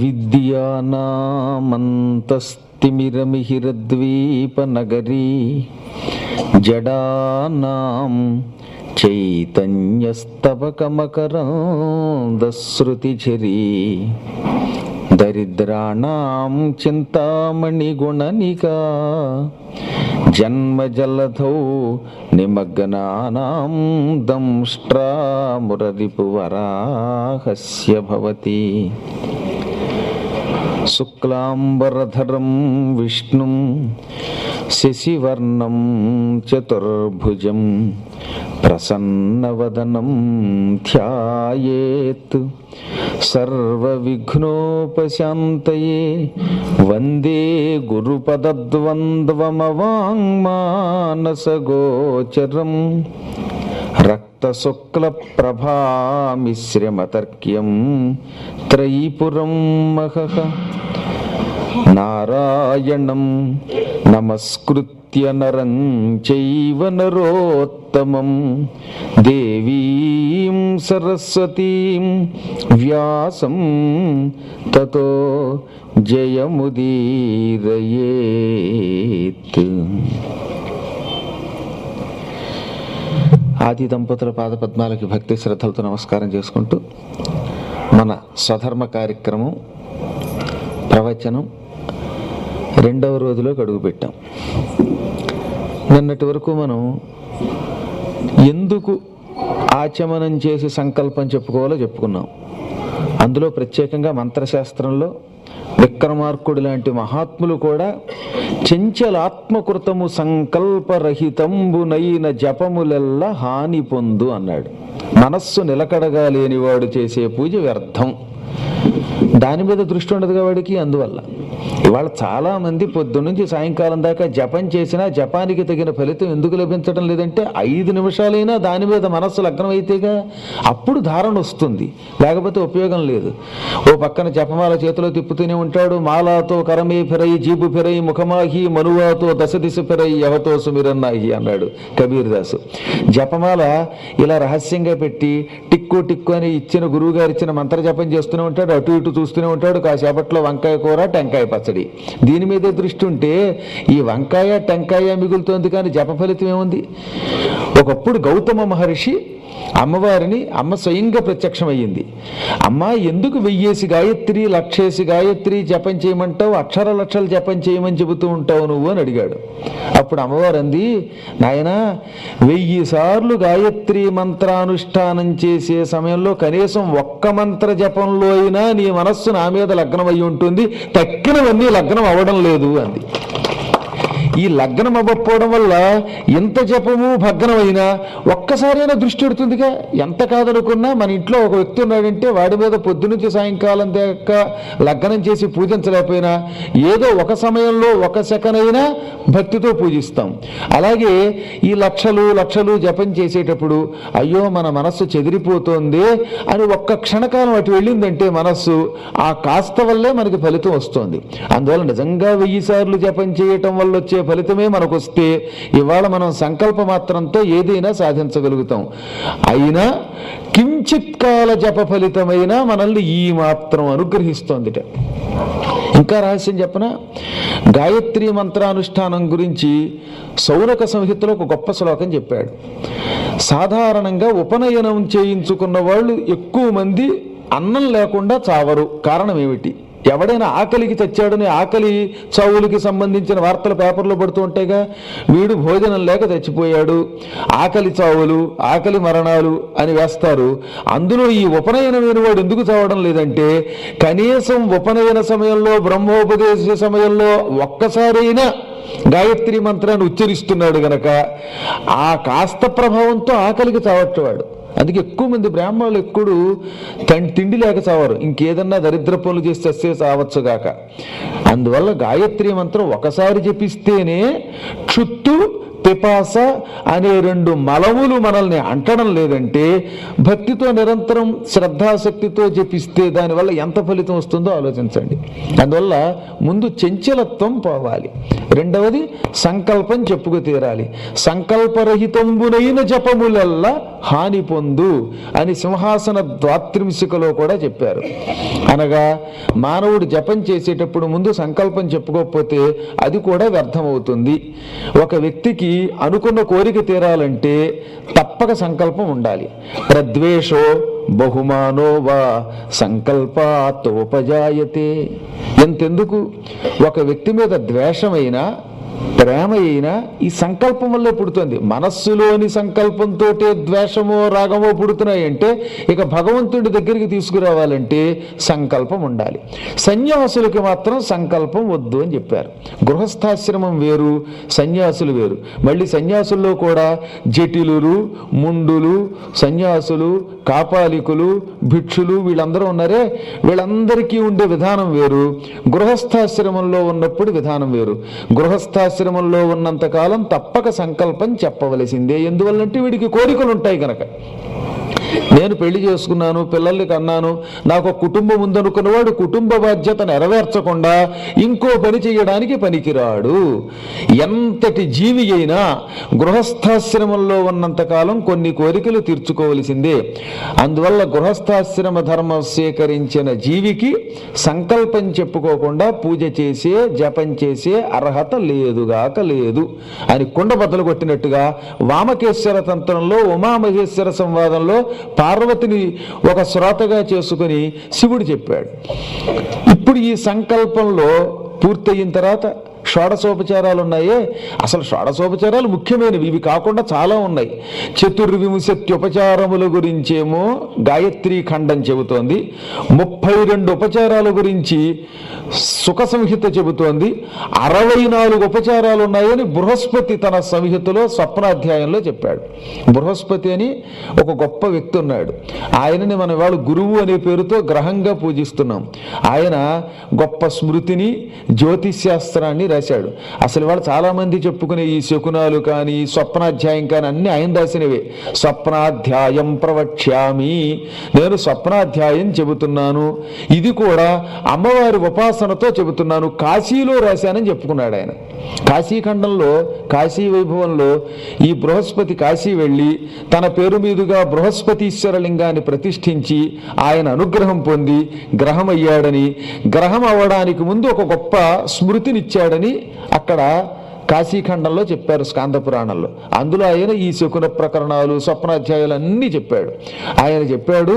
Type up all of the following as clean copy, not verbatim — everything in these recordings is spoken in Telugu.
అవిద్యానామంతస్తిమిరమిహిరద్వీపనగరీ జడానాం చైతన్యస్తవకమకరందశ్రుతిఝరీ దరిద్రాణాం చింతామణిగుణనికా జన్మజలధౌ నిమగ్నానాం దంష్ట్రామురరిపువరాహస్య భవతి. శుక్లాంబరధరం విష్ణుం శశివర్ణం చతుర్భుజం ప్రసన్నవదనం ధ్యాయేత్ సర్వవిఘ్నోపశాంతయే. వందే గురుపదద్వంద్వమవాంగ్మానసగోచరం రక్తశుక్లప్రభామిశ్రమతర్క్యం త్రైపురం మహః. నారాయణం నమస్కృత్య నరం చైవ నరోత్తమం దేవీం సరస్వతీం వ్యాసం తతో జయముదీరయేత్. ఆది దంపతుల పాదపద్మాలకి భక్తి శ్రద్ధలతో నమస్కారం చేసుకుంటూ మన స్వధర్మ కార్యక్రమం ప్రవచనం 2వ రోజులోకి అడుగుపెట్టాం. నిన్నటి వరకు మనం ఎందుకు ఆచమనం చేసి సంకల్పం చెప్పుకోవాలో చెప్పుకున్నాం. అందులో ప్రత్యేకంగా మంత్రశాస్త్రంలో విక్రమార్కుడు లాంటి మహాత్ములు కూడా చెంచలాత్మకృతము సంకల్పరహితంబునైన జపములెల్ల హాని పొందు అన్నాడు. మనస్సు నిలకడగా లేనివాడు చేసే పూజ వ్యర్థం. దాని మీద దృష్టి ఉండదుగా వాడికి. అందువల్ల ఇవాళ చాలా మంది పొద్దున్నుంచి సాయంకాలం దాకా జపం చేసినా జపానికి తగిన ఫలితం ఎందుకు లభించడం లేదంటే 5 నిమిషాలైనా దాని మీద మనస్సు లగ్నం అయితేగా అప్పుడు ధారణ వస్తుంది, లేకపోతే ఉపయోగం లేదు. ఓ పక్కన జపమాల చేతిలో తిప్పుతూనే ఉంటాడు. మాలాతో కరమే ఫిరై జీబు ఫిరై ముఖమాహి మనువాతో దశ దిశ ఫిరై యవతో సుమిరన్నాహి అన్నాడు కబీర్ దాసు. జపమాల ఇలా రహస్యంగా పెట్టి టిక్కు టిక్కు అని ఇచ్చిన గురువు గారు ఇచ్చిన మంత్ర జపం చేస్తూనే ఉంటాడు, అటు ఇటు చూస్తూనే ఉంటాడు. కాసేపట్లో వంకాయ కూర టెంకాయ పచ్చడి దీని మీదే దృష్టి ఉంటే ఈ వంకాయ టెంకాయ మిగులుతోంది, కానీ జప ఫలితం ఏముంది? ఒకప్పుడు గౌతమ మహర్షి అమ్మవారిని అమ్మ స్వయంగా ప్రత్యక్షమయ్యింది. అమ్మ ఎందుకు 1000 గాయత్రి 1,00,000 గాయత్రి జపం చేయమంటావు, అక్షర లక్షలు జపం చేయమని చెబుతూ ఉంటావు నువ్వు అని అడిగాడు. అప్పుడు అమ్మవారు అంది, నాయనా 1000 సార్లు గాయత్రి మంత్రానుష్ఠానం చేసే సమయంలో కనీసం ఒక్క మంత్ర జపంలో అయినా నీ మనస్సు నా మీద లగ్నం అయి ఉంటుంది, తక్కినవన్నీ లగ్నం అవ్వడం లేదు అంది. ఈ లగ్నం అవ్వకపోవడం వల్ల ఎంత జపము భగ్నమైనా ఒక్కసారైనా దృష్టి పెడుతుందిగా. ఎంత కాదనుకున్నా మన ఇంట్లో ఒక వ్యక్తి ఉన్నాడంటే వాడి మీద పొద్దునుంచి సాయంకాలం దాకా లగ్నం చేసి పూజించలేకపోయినా ఏదో ఒక సమయంలో ఒక సెకన్ అయినా భక్తితో పూజిస్తాం. అలాగే ఈ లక్షలు లక్షలు జపం చేసేటప్పుడు అయ్యో మన మనస్సు చెదిరిపోతోంది అని ఒక్క క్షణకాలం అటు వెళ్ళిందంటే మనస్సు ఆ కాస్త వల్లే మనకి ఫలితం వస్తుంది. అందువల్ల నిజంగా 1000 సార్లు జపం చేయటం వల్ల వచ్చే ఫలితమే మనకు వస్తే ఇవాళ మనం సంకల్ప మాత్రంతో ఏదైనా సాధించగలుగుతాం. అయినా కించిత్ కాల జప ఫలితమైనా మనల్ని ఈ మాత్రం అనుగ్రహిస్తోందిట. ఇంకా రహస్యం చెప్పనా? గాయత్రి మంత్రానుష్ఠానం గురించి సౌనక సంహితలో ఒక గొప్ప శ్లోకం చెప్పాడు. సాధారణంగా ఉపనయనం చేయించుకున్న వాళ్ళు ఎక్కువ మంది అన్నం లేకుండా చావరు. కారణం ఏమిటి? ఎవడైనా ఆకలికి చచ్చాడని ఆకలి చావులకి సంబంధించిన వార్తలు పేపర్లో పడుతూ ఉంటాయిగా. వీడు భోజనం లేక చచ్చిపోయాడు, ఆకలి చావులు ఆకలి మరణాలు అని వేస్తారు. అందులో ఈ ఉపనయనమైన వాడు ఎందుకు చావడం లేదంటే కనీసం ఉపనయన సమయంలో బ్రహ్మోపదేశ సమయంలో ఒక్కసారైనా గాయత్రి మంత్రాన్ని ఉచ్చరిస్తున్నాడు గనక ఆ కాస్త ప్రభావంతో ఆకలికి చావట్టువాడు. అందుకే ఎక్కువ మంది బ్రాహ్మణులు ఎక్కుడు తిండి లేక చావరు, ఇంకేదన్నా దరిద్ర పనులు చేసి చస్తే చావచ్చుగాక. అందువల్ల గాయత్రి మంత్రం ఒకసారి జపిస్తేనే క్షుత్తు పిపాస అనే 2 మలములు మనల్ని అంటడం లేదంటే భక్తితో నిరంతరం శ్రద్ధాశక్తితో జపిస్తే దానివల్ల ఎంత ఫలితం వస్తుందో ఆలోచించండి. అందువల్ల ముందు చంచలత్వం పోవాలి, రెండవది సంకల్పం చెప్పుకు తీరాలి. సంకల్పరహితంబునైన జపములల్లా హాని పొందు అని సింహాసన ద్వాత్రింశికలో కూడా చెప్పారు. అనగా మానవుడు జపం చేసేటప్పుడు ముందు సంకల్పం చెప్పుకోకపోతే అది కూడా వ్యర్థమవుతుంది. ఒక వ్యక్తికి అనుకున్న కోరిక తీరాలంటే తప్పక సంకల్పం ఉండాలి. ప్రద్వేషో బహుమానో వా సంకల్పాతోపజాయతే. ఎంతెందుకు ఒక వ్యక్తి మీద ద్వేషమైనా ప్రేమ అయినా ఈ సంకల్పం వల్లే పుడుతుంది. మనస్సులోని సంకల్పంతో ద్వేషమో రాగమో పుడుతున్నాయంటే ఇక భగవంతుడి దగ్గరికి తీసుకురావాలంటే సంకల్పం ఉండాలి. సన్యాసులకి మాత్రం సంకల్పం వద్దు అని చెప్పారు. గృహస్థాశ్రమం వేరు, సన్యాసులు వేరు. మళ్ళీ సన్యాసుల్లో కూడా జటిలులు, ముండులు, సన్యాసులు, కాపాలికులు, భిక్షులు వీళ్ళందరూ ఉన్నారే, వీళ్ళందరికీ ఉండే విధానం వేరు. గృహస్థాశ్రమంలో ఉన్నప్పుడు విధానం వేరు. గృహస్థాశ్రమంలో ఉన్నంతకాలం తప్పక సంకల్పం చెప్పవలసిందే. ఎందువల్లంటే వీడికి కోరికలు ఉంటాయి కనుక. నేను పెళ్లి చేసుకున్నాను, పిల్లల్ని కన్నాను, నాకు ఒక కుటుంబం ఉందనుకున్నవాడు కుటుంబ బాధ్యత నెరవేర్చకుండా ఇంకో పని చేయడానికి పనికిరాడు. ఎంతటి జీవి అయినా గృహస్థాశ్రమంలో ఉన్నంతకాలం కొన్ని కోరికలు తీర్చుకోవలసిందే. అందువల్ల గృహస్థాశ్రమ ధర్మం స్వీకరించిన జీవికి సంకల్పం చెప్పుకోకుండా పూజ చేసే జపం చేసే అర్హత లేదుగాక లేదు అని కుండ బద్దలు కొట్టినట్టుగా వామకేశ్వర తంత్రంలో ఉమామహేశ్వర సంవాదంలో పార్వతిని ఒక శ్రోతగా చేసుకుని శివుడు చెప్పాడు. ఇప్పుడు ఈ సంకల్పంలో పూర్తయిన తర్వాత షోడశోపచారాలు ఉన్నాయే, అసలు షోడశోపచారాలు ముఖ్యమైనవి. ఇవి కాకుండా చాలా ఉన్నాయి. చతుర్వింశత్యుపచారముల గురించేమో గాయత్రీ ఖండం చెబుతోంది. 32 ఉపచారాల గురించి సుఖ సంహిత చెబుతోంది. 64 ఉపచారాలు ఉన్నాయని బృహస్పతి తన సంహితలో స్వప్నాధ్యాయంలో చెప్పాడు. బృహస్పతి అని ఒక గొప్ప వ్యక్తి ఉన్నాడు. ఆయనని మన వాళ్ళు గురువు అనే పేరుతో గ్రహంగా పూజిస్తున్నాం. ఆయన గొప్ప స్మృతిని జ్యోతిష్శాస్త్రాన్ని రాశాడు. అసలు వాళ్ళు చాలా మంది చెప్పుకునే ఈ శకునాలు కానీ స్వప్నాధ్యాయం కానీ అన్ని ఆయన రాసినవే. స్వప్నాధ్యాయం ప్రవక్ష్యామి, నేను స్వప్నాధ్యాయం చెబుతున్నాను, ఇది కూడా అమ్మవారి ఉపాసనతో చెబుతున్నాను, కాశీలో రాశానని చెప్పుకున్నాడు ఆయన. కాశీఖండంలో కాశీ వైభవంలో ఈ బృహస్పతి కాశీ వెళ్ళి తన పేరు మీదుగా బృహస్పతీశ్వర లింగాన్ని ప్రతిష్ఠించి ఆయన అనుగ్రహం పొంది గ్రహం అయ్యాడని, గ్రహం అవ్వడానికి ముందు ఒక గొప్ప స్మృతినిచ్చాడని అక్కడ కాశీఖండంలో చెప్పారు స్కాంద పురాణంలో. అందులో ఆయన ఈ శకున ప్రకరణాలు స్వప్నాధ్యాయాలు అన్నీ చెప్పాడు. ఆయన చెప్పాడు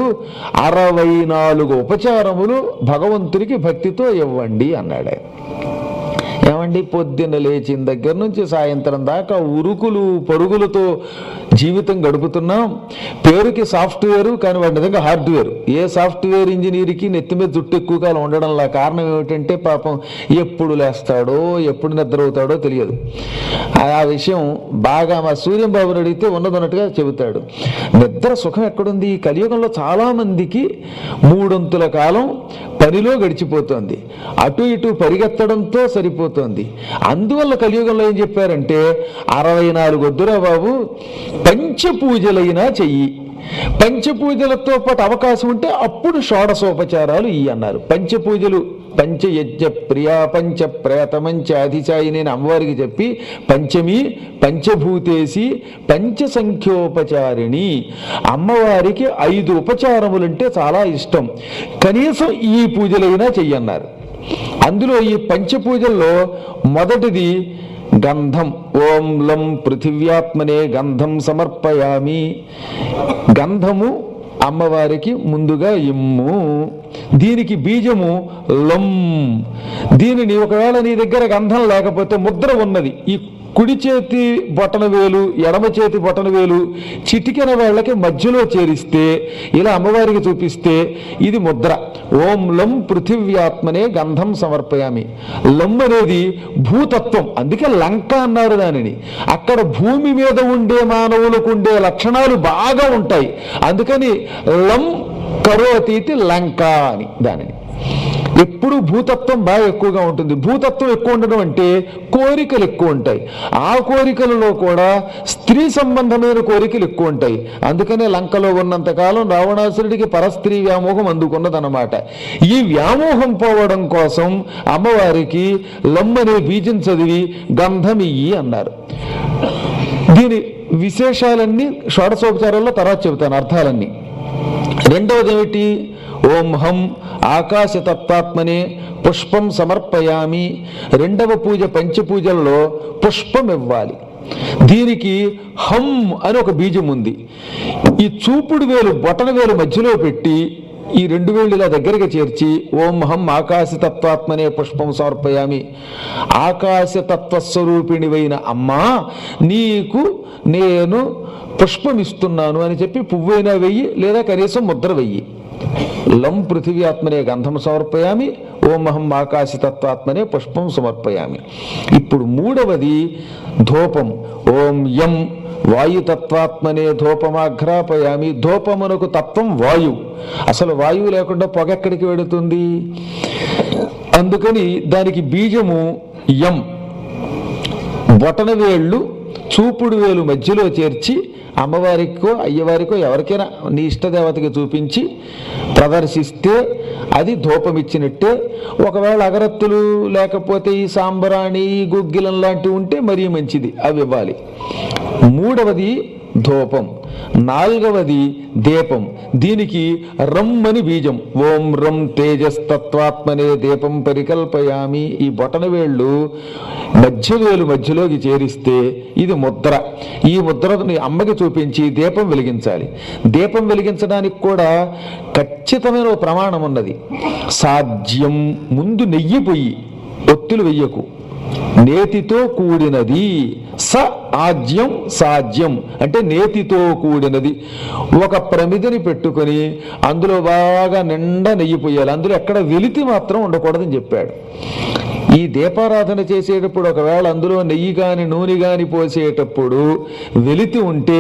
64 ఉపచారములు భగవంతునికి భక్తితో ఇవ్వండి అన్నాడు ఆయన. ఏమండి, పొద్దున్న లేచిన దగ్గర నుంచి సాయంత్రం దాకా ఉరుకులు పరుగులతో జీవితం గడుపుతున్నాం. పేరుకి సాఫ్ట్వేరు కానీ వాడి నిజంగా హార్డ్వేర్. ఏ సాఫ్ట్వేర్ ఇంజనీర్కి నెత్తి మీద జుట్టు ఎక్కువ కాలం ఉండడంలా కారణం ఏమిటంటే పాపం ఎప్పుడు లేస్తాడో ఎప్పుడు నిద్రవుతాడో తెలియదు. ఆ విషయం బాగా మా సూర్యంబాబుని అడిగితే ఉన్నదన్నట్టుగా చెబుతాడు. నిద్ర సుఖం ఎక్కడుంది? ఈ కలియుగంలో చాలా మందికి 3 వంతుల కాలం పనిలో గడిచిపోతుంది, అటు ఇటు పరిగెత్తడంతో సరిపోతుంది. అందువల్ల కలియుగంలో ఏం చెప్పారంటే 64 వద్దురా బాబు, పంచపూజలైనా చెయ్యి. పంచపూజలతో పాటు అవకాశం ఉంటే అప్పుడు షోడశోపచారాలు ఇవి అన్నారు. పంచపూజలు పంచయజ్ఞ ప్రియా పంచ ప్రేతమంచ అధిచాయి నేను అమ్మవారికి చెప్పి పంచమి పంచభూతేసి పంచసంఖ్యోపచారిణి, అమ్మవారికి 5 ఉపచారములంటే చాలా ఇష్టం, కనీసం ఈ పూజలైనా చెయ్యన్నారు. అందులో ఈ పంచపూజల్లో మొదటిది గంధం. ఓం లం పృథివ్యాత్మనే గంధం సమర్పయామి. గంధము అమ్మవారికి ముందుగా ఇమ్ము. దీనికి బీజము లం. దీనిని ఒకవేళ నీ దగ్గర గంధం లేకపోతే ముద్ర ఉన్నది, ఈ కుడి చేతి బొటన వేలు ఎడమ చేతి బొటన వేలు చిటికెన వేళ్ళకి మధ్యలో చేరిస్తే ఇలా అమ్మవారికి చూపిస్తే ఇది ముద్ర. ఓం లం పృథివ్యాత్మనే గంధం సమర్పయామి. లం అనేది భూతత్వం, అందుకే లంక అన్నారు దానిని. అక్కడ భూమి మీద ఉండే మానవులకు ఉండే లక్షణాలు బాగా ఉంటాయి, అందుకని లం కరోతీతి లంక అని దానిని. ఎప్పుడు భూతత్వం బాగా ఎక్కువగా ఉంటుంది. భూతత్వం ఎక్కువ ఉండడం అంటే కోరికలు ఎక్కువ ఉంటాయి. ఆ కోరికలలో కూడా స్త్రీ సంబంధమైన కోరికలు ఎక్కువ ఉంటాయి. అందుకనే లంకలో ఉన్నంతకాలం రావణాసురుడికి పరస్త్రీ వ్యామోహం అందుకున్నదన్నమాట. ఈ వ్యామోహం పోవడం కోసం అమ్మవారికి లమ్మనే బీజం చదివి గంధమియ్యి అన్నారు. దీని విశేషాలన్నీ షోడశోపచారాల్లో తర్వాత చెబుతాను అర్థాలన్నీ. రెండవది ఏమిటి? ఓం హం ఆకాశతత్వాత్మనే పుష్పం సమర్పయామి. రెండవ పూజ పంచపూజల్లో పుష్పం ఇవ్వాలి. దీనికి హం అని ఒక బీజం ఉంది. ఈ చూపుడు వేలు బొటన వేలు మధ్యలో పెట్టి ఈ రెండు వేళ్ళు ఇలా దగ్గరగా చేర్చి ఓం హం ఆకాశతత్వాత్మనే పుష్పం సమర్పయామి. ఆకాశతత్వస్వరూపిణివైన అమ్మా నీకు నేను పుష్పం ఇస్తున్నాను అని చెప్పి పువ్వైనా వెయ్యి, లేదా కనీసం ముద్ర వెయ్యి. లం పృథివీ ఆత్మనే గంధం సమర్పయామి, ఓం అహం ఆకాశతత్వాత్మనే పుష్పం సమర్పయామి. ఇప్పుడు మూడవది ధూపం. ఓం యం వాయుతత్వాత్మనే ధూపమాఘ్రాపయామి. ధూపమునకు తత్వం వాయువు. అసలు వాయువు లేకుండా పొగ ఎక్కడికి వెడుతుంది? అందుకని దానికి బీజము యం. బొటన వేళ్ళు చూపుడు వేలు మధ్యలో చేర్చి అమ్మవారికో అయ్యవారికో ఎవరికైనా నీ ఇష్టదేవతకి చూపించి ప్రదర్శిస్తే అది ధూపం ఇచ్చినట్టే. ఒకవేళ అగరత్తులు లేకపోతే ఈ సాంబ్రాణి గుగ్గిలం లాంటివి ఉంటే మరీ మంచిది, అవి ఇవ్వాలి. మూడవది ధూపం. నాలుగవది దీపం. దీనికి రమ్ అని బీజం. ఓం రం తేజస్తత్వాత్మనే దీపం పరికల్పయామి. ఈ బొటన వేళ్ళు మధ్యవేలు మధ్యలోకి చేరిస్తే ఇది ముద్ర. ఈ ముద్రని అమ్మకి చూపించి దీపం వెలిగించాలి. దీపం వెలిగించడానికి కూడా ఖచ్చితమైన ఒక ప్రమాణం ఉన్నది. సాధ్యం. ముందు నెయ్యి పొయ్యి, ఒత్తులు వెయ్యకు. నేతితో కూడినది. స ఆజ్యం సాధ్యం అంటే నేతితో కూడినది. ఒక ప్రమిదని పెట్టుకొని అందులో బాగా నిండా నెయ్యి పొయ్యాలి. అందులో ఎక్కడ వెలితి మాత్రం ఉండకూడదని చెప్పాడు. ఈ దీపారాధన చేసేటప్పుడు ఒకవేళ అందులో నెయ్యి కాని నూనె కాని పోసేటప్పుడు వెలితి ఉంటే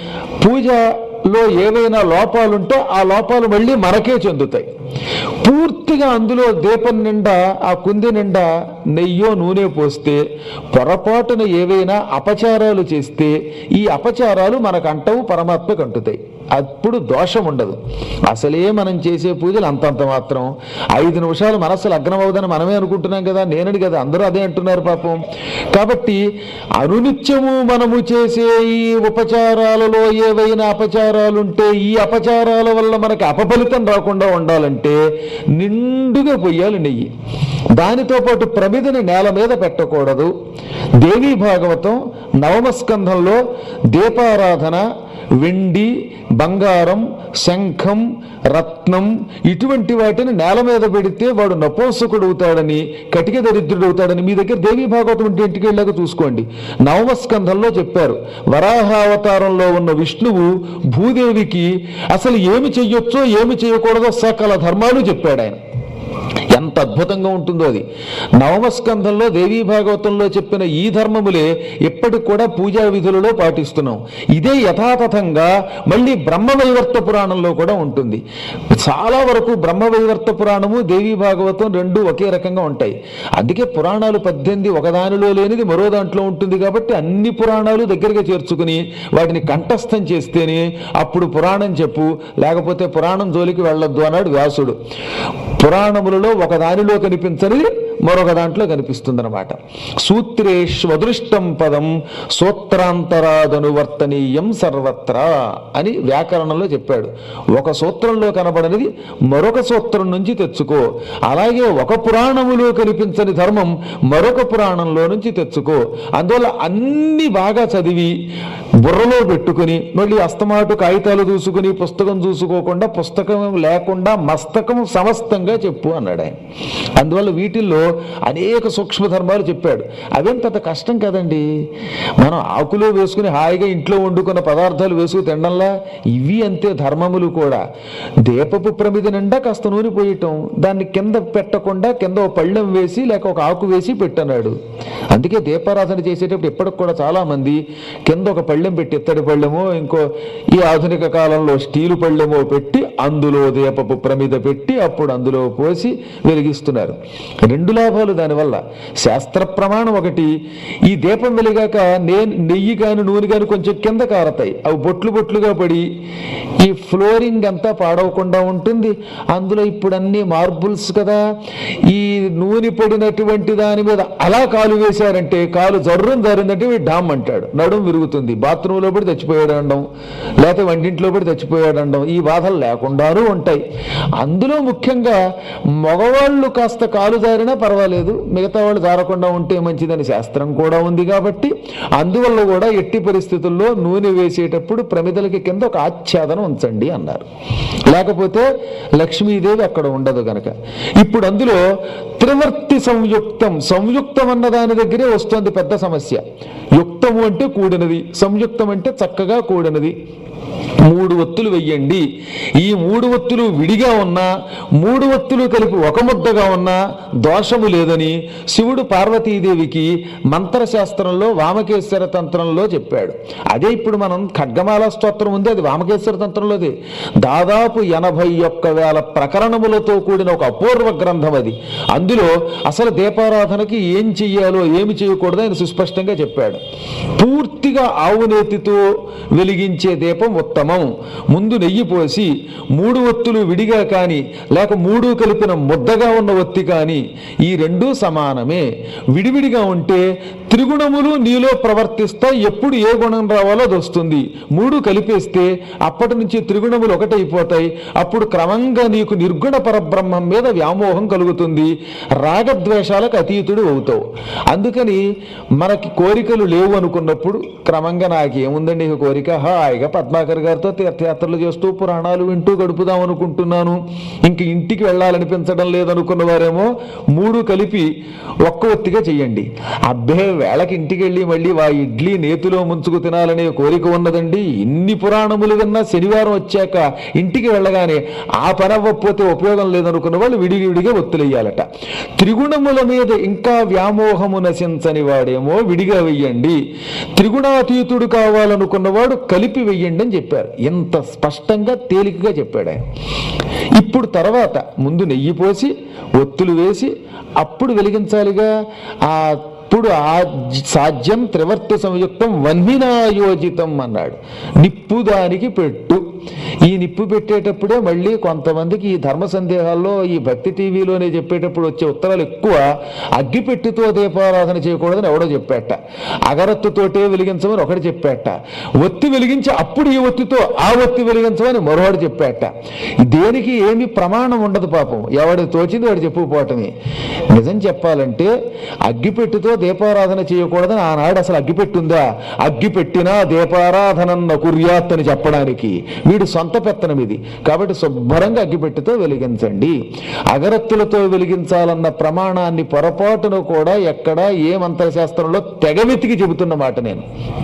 పూజలో ఏవైనా లోపాలుంటే ఆ లోపాలు మళ్ళీ మనకే చెందుతాయి. పూర్తిగా అందులో దీపం నిండా ఆ కుంది నిండా నెయ్యో నూనె పోస్తే పొరపాటున ఏవైనా అపచారాలు చేస్తే ఈ అపచారాలు మనకు అంటవు, పరమాత్మకు అంటుతాయి. అప్పుడు దోషం ఉండదు. అసలే మనం చేసే పూజలు అంతంత మాత్రం. 5 నిమిషాలు మనస్సు లగ్నం అవుదని మనమే అనుకుంటున్నాం కదా, నేనని కదా, అందరూ అదే అంటున్నారు పాపం. కాబట్టి అనునిత్యము మనము చేసే ఈ ఉపచారాలలో ఏవైనా అపచారాలుంటే ఈ అపచారాల వల్ల మనకి అపఫలితం రాకుండా ఉండాలంటే నిండుగా పొయ్యాలి నెయ్యి. దానితో పాటు ప్రమిదని నేల మీద పెట్టకూడదు. దేవీ భాగవతం 9వ స్కంధంలో దీపారాధన వెండి, బంగారం, శంఖం, రత్నం ఇటువంటి వాటిని నేల మీద పెడితే వాడు నపుంసకుడు అవుతాడని, కటిక దరిద్రుడు అవుతాడని మీ దగ్గర దేవీ భాగవతం ఉంటే ఇంటికి వెళ్ళాక చూసుకోండి. 9వ స్కంధంలో చెప్పారు. వరాహావతారంలో ఉన్న విష్ణువు భూదేవికి అసలు ఏమి చెయ్యొచ్చో ఏమి చేయకూడదో సకల ధర్మాలు చెప్పాడు ఆయన. ఎంత అద్భుతంగా ఉంటుందో అది. 9వ స్కంధంలో దేవీ భాగవతంలో చెప్పిన ఈ ధర్మములే ఇప్పటికి కూడా పూజా విధులలో పాటిస్తున్నాం. ఇదే యథాతథంగా మళ్ళీ బ్రహ్మవైవర్త పురాణంలో కూడా ఉంటుంది. చాలా వరకు బ్రహ్మవైవర్త పురాణము దేవీ భాగవతం రెండు ఒకే రకంగా ఉంటాయి. అందుకే పురాణాలు 18 ఒకదానిలో లేనిది మరో దాంట్లో ఉంటుంది. కాబట్టి అన్ని పురాణాలు దగ్గరగా చేర్చుకుని వాటిని కంఠస్థం చేస్తేనే అప్పుడు పురాణం చెప్పు, లేకపోతే పురాణం జోలికి వెళ్ళొద్దు అన్నాడు వ్యాసుడు. పురాణములలో ఒకదానిలో కనిపించని మరొక దాంట్లో కనిపిస్తుందన్నమాట. సూత్రేష్వదృష్టం పదం సూత్రాంతరాదనువర్తనీయం సర్వత్రా అని వ్యాకరణంలో చెప్పాడు. ఒక సూత్రంలో కనబడనిది మరొక సూత్రం నుంచి తెచ్చుకో. అలాగే ఒక పురాణములో కనిపించని ధర్మం మరొక పురాణంలో నుంచి తెచ్చుకో. అందువల్ల అన్ని బాగా చదివి బుర్రలో పెట్టుకుని మళ్ళీ అస్తమాటు కాగితాలు చూసుకుని పుస్తకం చూసుకోకుండా పుస్తకం లేకుండా మస్తకం సమస్తంగా చెప్పు అన్నాడు ఆయన. అందువల్ల వీటిల్లో అనేక సూక్ష్మ ధర్మాలు చెప్పాడు. అవేం పెద్ద కష్టం కదండి. మనం ఆకులో వేసుకుని హాయిగా ఇంట్లో వండుకున్న పదార్థాలు వేసుకు తినడంలా ఇవి అంతే ధర్మములు కూడా. దీపపు ప్రమిది నిండా కాస్త నూనె పోయటం, దాన్ని కింద పెట్టకుండా కింద ఒక పళ్ళెం వేసి లేక ఒక ఆకు వేసి పెట్టన్నాడు. అందుకే దీపారాధన చేసేటప్పుడు ఇప్పటికి కూడా చాలా మంది కింద ఒక పళ్ళెం పెట్టి, ఇత్తడి పళ్ళెమో ఇంకో ఈ ఆధునిక కాలంలో స్టీలు పళ్ళెమో పెట్టి అందులో దీపపు ప్రమిద పెట్టి అప్పుడు అందులో పోసి వెలిగిస్తున్నారు. 2 లాభాలు దానివల్ల. శాస్త్ర ప్రమాణం ఒకటి, ఈ దీపం వెలిగాక నెయ్యి కాని నూనె కాని కొంచెం కింద కారతాయి, అవి బొట్లు బొట్లుగా పడి ఈ ఫ్లోరింగ్ అంతా పాడవకుండా ఉంటుంది. అందులో ఇప్పుడు అన్ని మార్బుల్స్ కదా, ఈ నూనె పడినటువంటి దాని మీద అలా కాలు వేశారంటే కాలు జర్రం జారిందంటే వీడు డామ్ అంటాడు, నడుము విరుగుతుంది, బాత్రూంలో పడి చచ్చిపోయాడు అనడం, లేకపోతే వంటింట్లో పడి చచ్చిపోయాడు అనడం, ఈ బాధలు లేకుండానూ ఉంటాయి. అందులో ముఖ్యంగా మగవాళ్ళు కాస్త కాలు జారినా పర్వాలేదు, మిగతా వాళ్ళు జారకుండా ఉంటే మంచిదని శాస్త్రం కూడా ఉంది. కాబట్టి అందువల్ల కూడా ఎట్టి పరిస్థితుల్లో నూనె వేసేటప్పుడు ప్రమిదలకి కింద ఒక ఆచ్ఛాదనం ఉంచండి అన్నారు. లేకపోతే లక్ష్మీదేవి అక్కడ ఉండదు గనక. ఇప్పుడు అందులో త్రివర్తి సంయుక్తం, సంయుక్తం అన్న దాని దగ్గరే వస్తుంది పెద్ద సమస్య. యుక్తము అంటే కూడినది, సంయుక్తం అంటే చక్కగా కూడినది. 3 ఒత్తులు వెయ్యండి. ఈ 3 ఒత్తులు విడిగా ఉన్నా 3 ఒత్తులు కలిపి ఒక ముద్దగా ఉన్నా దోషము లేదని శివుడు పార్వతీదేవికి మంత్రశాస్త్రంలో వామకేశ్వర తంత్రంలో చెప్పాడు. అదే ఇప్పుడు మనం ఖడ్గమాల స్తోత్రం ఉంది, అది వామకేశ్వర తంత్రంలోది. దాదాపు 81,000 ప్రకరణములతో కూడిన ఒక అపూర్వ గ్రంథం అది. అందులో అసలు దీపారాధనకి ఏం చెయ్యాలో ఏమి చేయకూడదో ఆయన సుస్పష్టంగా చెప్పాడు. పూర్తిగా ఆవునేతితో వెలిగించే దీపం ఉత్తమం. ముందు నెయ్యి పోసి 3 ఒత్తులు విడిగా కానీ లేక 3 కలిపిన ముద్దగా ఉన్న ఒత్తి కానీ ఈ రెండూ సమానమే. విడివిడిగా ఉంటే త్రిగుణములు నీలో ప్రవర్తిస్తా, ఎప్పుడు ఏ గుణం రావాలో అది వస్తుంది. 3 కలిపేస్తే అప్పటి నుంచి త్రిగుణములు ఒకటైపోతాయి. అప్పుడు క్రమంగా నీకు నిర్గుణ పరబ్రహ్మం మీద వ్యామోహం కలుగుతుంది, రాగద్వేషాలకు అతీతుడు అవుతావు. అందుకని మనకి కోరికలు లేవు అనుకున్నప్పుడు క్రమంగా నాకేముందండి ఇక కోరిక, హాయిగా పద్మాకర్ గారితో తీర్థయాత్రలు చేస్తూ పురాణాలు వింటూ గడుపుదాం అనుకుంటున్నాను, ఇంక ఇంటికి వెళ్ళాలనిపించడం లేదనుకున్న వారేమో 3 కలిపి ఒక్క ఒత్తిగా చెయ్యండి. అబ్బే వేళకి ఇంటికి వెళ్ళి మళ్ళీ ఆ ఇడ్లీ నేతిలో ముంచుకు తినాలనే కోరిక ఉన్నదండి, ఇన్ని పురాణములు విన్నా శనివారం వచ్చాక ఇంటికి వెళ్ళగానే ఆ పని అవ్వకపోతే ఉపయోగం లేదనుకున్న వాళ్ళు విడివిడిగా ఒత్తులెయ్యాలట. త్రిగుణముల మీద ఇంకా వ్యామోహము నశించని వాడేమో విడిగా వెయ్యండి, త్రిగుణాతీతుడు కావాలనుకున్నవాడు కలిపి వెయ్యండి అని చెప్పారు. ఎంత స్పష్టంగా తేలికగా చెప్పాడు ఆయన. ఇప్పుడు తర్వాత ముందు నెయ్యి పోసి ఒత్తులు వేసి అప్పుడు వెలిగించాలిగా. అప్పుడు ఆ సాధ్యం త్రివర్తి సంయుక్తం వన్హినాయోజితం అన్నాడు. నిప్పు దానికి పెట్టు. ఈ నిప్పు పెట్టేటప్పుడే మళ్ళీ కొంతమందికి ఈ ధర్మ సందేహాల్లో ఈ భక్తి టీవీలోనే చెప్పేటప్పుడు వచ్చే ఉత్తరాలు ఎక్కువ. అగ్గిపెట్టితో దీపారాధన చేయకూడదని ఎవడో చెప్పాట, అగరత్తుతోటే వెలిగించమని ఒకటి చెప్పాట, ఒత్తి వెలిగించి అప్పుడు ఈ ఒత్తితో ఆ ఒత్తి వెలిగించమని మరోవాడు చెప్పాట. దేనికి ఏమి ప్రమాణం ఉండదు పాపం, ఎవడు తోచింది వాడు చెప్పుకోవటమే. నిజం చెప్పాలంటే అగ్గిపెట్టితో దీపారాధన చేయకూడదని ఆనాడు అసలు అగ్గిపెట్టుందా? అగ్గిపెట్టినా దీపారాధనన్న కుర్యాత్ అని చెప్పడానికి వీడు సొంత పెత్తనం ఇది. కాబట్టి శుభ్రంగా అగ్గిపెట్టితో వెలిగించండి. అగరత్తులతో వెలిగించాలన్న ప్రమాణాన్ని పొరపాటును కూడా ఎక్కడ ఏ మంత్రశాస్త్రంలో తెగవెతికి చెబుతున్న మాట నేను.